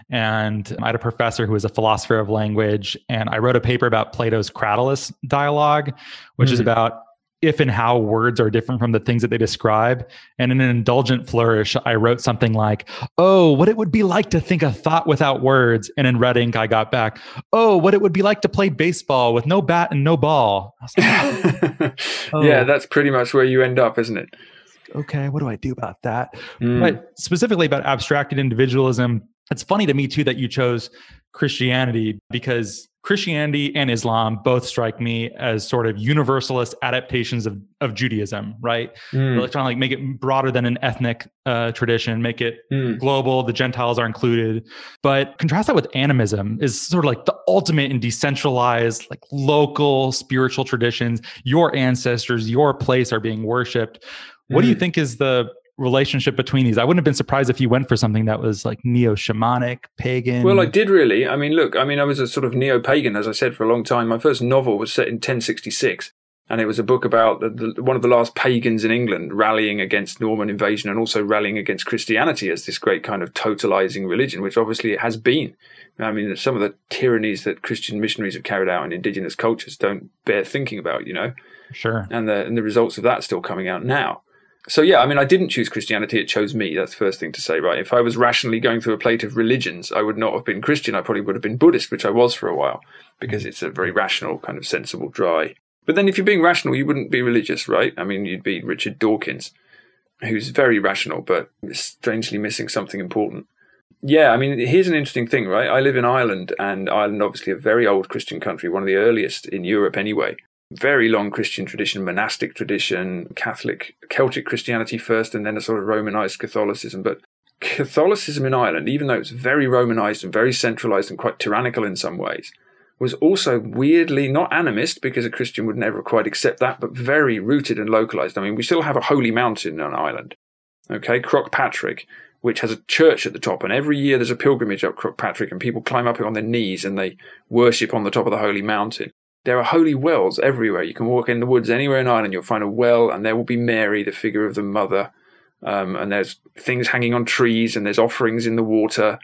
and I had a professor who was a philosopher of language, and I wrote a paper about Plato's Cratylus dialogue, which is about if and how words are different from the things that they describe. And in an indulgent flourish, I wrote something like, "Oh, what it would be like to think a thought without words." And in red ink, I got back, "Oh, what it would be like to play baseball with no bat and no ball." I was like, oh. Yeah, that's pretty much where you end up, isn't it? Okay, what do I do about that? But specifically about abstracted individualism, it's funny to me too that you chose Christianity, because Christianity and Islam both strike me as sort of universalist adaptations of Judaism, right? They're like trying to make it broader than an ethnic tradition, make it global, the Gentiles are included. But contrast that with animism, is sort of like the ultimate in decentralized, like local spiritual traditions. Your ancestors, your place are being worshipped. What do you think is the relationship between these? I wouldn't have been surprised if you went for something that was like neo-shamanic, pagan. Well, I did really. I mean, look, I was a sort of neo-pagan, as I said, for a long time. My first novel was set in 1066, and it was a book about one of the last pagans in England rallying against Norman invasion and also rallying against Christianity as this great kind of totalizing religion, which obviously it has been. I mean, some of the tyrannies that Christian missionaries have carried out in indigenous cultures don't bear thinking about, you know? Sure. And the results of that still coming out now. So yeah, I mean, I didn't choose Christianity, it chose me. That's the first thing to say, right? If I was rationally going through a plate of religions, I would not have been Christian. I probably would have been Buddhist, which I was for a while, because it's a very rational, kind of sensible, dry. But then if you're being rational, you wouldn't be religious, right? I mean, you'd be Richard Dawkins, who's very rational, but strangely missing something important. Yeah, I mean, here's an interesting thing, right? I live in Ireland, and Ireland, obviously a very old Christian country, one of the earliest in Europe anyway. Very long Christian tradition, monastic tradition, Catholic, Celtic Christianity first, and then a sort of Romanized Catholicism. But Catholicism in Ireland, even though it's very Romanized and very centralized and quite tyrannical in some ways, was also weirdly not animist, because a Christian would never quite accept that, but very rooted and localized. I mean, we still have a holy mountain on Ireland, okay, Croagh-Patrick, which has a church at the top, and every year there's a pilgrimage up Croagh-Patrick, and people climb up it on their knees and they worship on the top of the holy mountain. There are holy wells everywhere. You can walk in the woods anywhere in Ireland, you'll find a well, and there will be Mary, the figure of the mother, and there's things hanging on trees, and there's offerings in the water,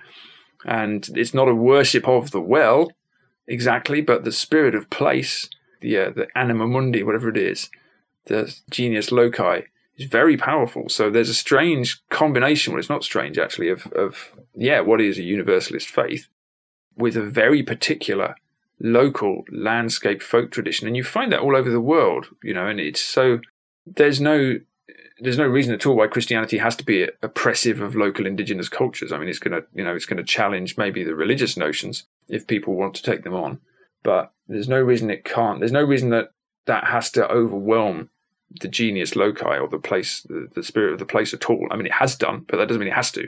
and it's not a worship of the well exactly, but the spirit of place, the anima mundi, whatever it is, the genius loci, is very powerful. So there's a strange combination, well, it's not strange actually, of what is a universalist faith with a very particular local landscape folk tradition, and you find that all over the world, you know. And it's so there's no reason at all why Christianity has to be oppressive of local indigenous cultures. I mean, it's going to challenge maybe the religious notions if people want to take them on, but there's no reason it can't. There's no reason that has to overwhelm the genius loci or the place, the spirit of the place at all. I mean, it has done, but that doesn't mean it has to.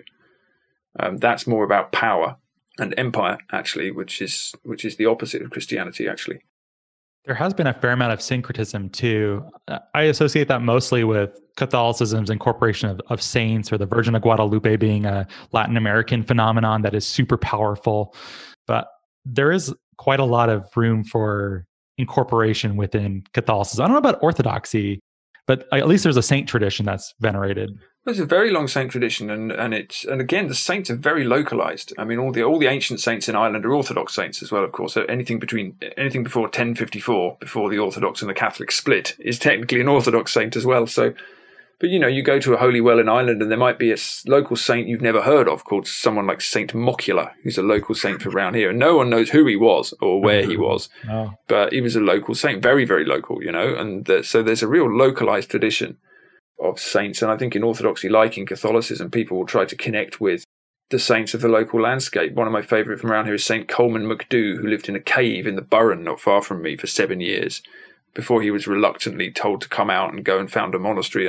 That's more about power and empire, actually, which is the opposite of Christianity, actually. There has been a fair amount of syncretism too. I associate that mostly with Catholicism's incorporation of saints, or the Virgin of Guadalupe being a Latin American phenomenon that is super powerful. But there is quite a lot of room for incorporation within Catholicism. I don't know about Orthodoxy, but at least there's a saint tradition that's venerated. There's a very long saint tradition, and again the saints are very localized. I mean, all the ancient saints in Ireland are Orthodox saints as well, of course. So anything before 1054, before the Orthodox and the Catholic split, is technically an Orthodox saint as well. So, but you go to a holy well in Ireland, and there might be a local saint you've never heard of called someone like Saint Mocula, who's a local saint for around here, and no one knows who he was or where he was. Oh. But he was a local saint, very, very local, and so there's a real localized tradition of saints. And I think in Orthodoxy, like in Catholicism, people will try to connect with the saints of the local landscape. One of my favourite from around here is St. Coleman MacDhu, who lived in a cave in the Burren not far from me for 7 years before he was reluctantly told to come out and go and found a monastery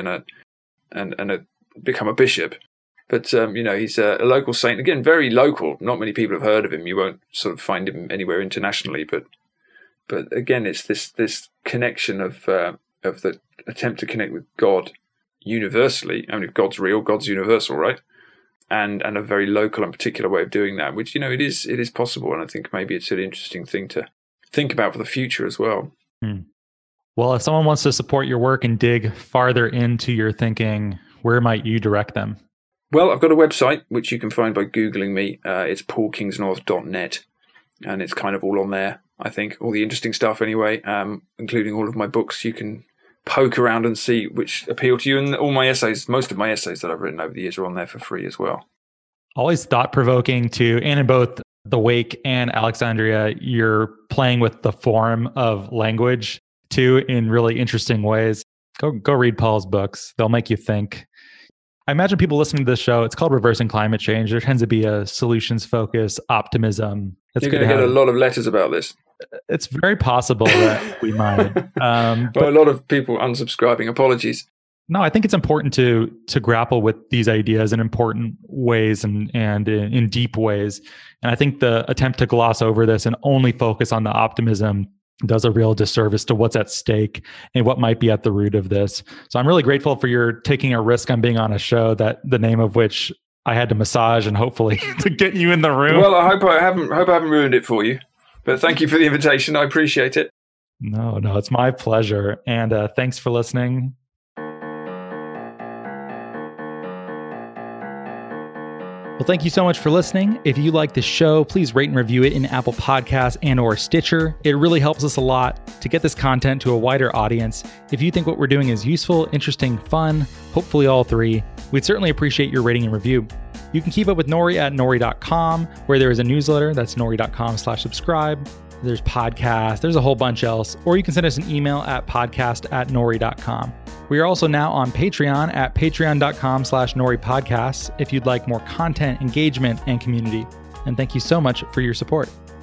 and become a bishop. But, he's a local saint. Again, very local. Not many people have heard of him. You won't sort of find him anywhere internationally. But again, it's this connection of the attempt to connect with God universally. I mean, if God's real, God's universal, right? And a very local and particular way of doing that, which, it is possible. And I think maybe it's an interesting thing to think about for the future as well. Well, if someone wants to support your work and dig farther into your thinking, where might you direct them? Well, I've got a website, which you can find by Googling me. It's paulkingsnorth.net. And it's kind of all on there, I think. All the interesting stuff anyway, including all of my books. You can poke around and see which appeal to you. And all my essays, most of my essays that I've written over the years are on there for free as well. Always thought-provoking too, and in both The Wake and Alexandria, you're playing with the form of language too in really interesting ways. Go read Paul's books. They'll make you think. I imagine people listening to this show, it's called Reversing Climate Change. There tends to be a solutions focus, optimism. You're going to get a lot of letters about this. It's very possible that we might. But a lot of people unsubscribing. Apologies. No, I think it's important to grapple with these ideas in important ways and in deep ways. And I think the attempt to gloss over this and only focus on the optimism does a real disservice to what's at stake and what might be at the root of this. So I'm really grateful for your taking a risk on being on a show that the name of which I had to massage and hopefully to get you in the room. Well, I hope I haven't ruined it for you. But thank you for the invitation. I appreciate it. No, it's my pleasure. And thanks for listening. Well, thank you so much for listening. If you like this show, please rate and review it in Apple Podcasts and or Stitcher. It really helps us a lot to get this content to a wider audience. If you think what we're doing is useful, interesting, fun, hopefully all three, we'd certainly appreciate your rating and review. You can keep up with Nori at nori.com, where there is a newsletter. That's nori.com/subscribe. There's podcasts. There's a whole bunch else. Or you can send us an email at podcast@nori.com. We are also now on Patreon at patreon.com/NoriPodcasts if you'd like more content, engagement, and community. And thank you so much for your support.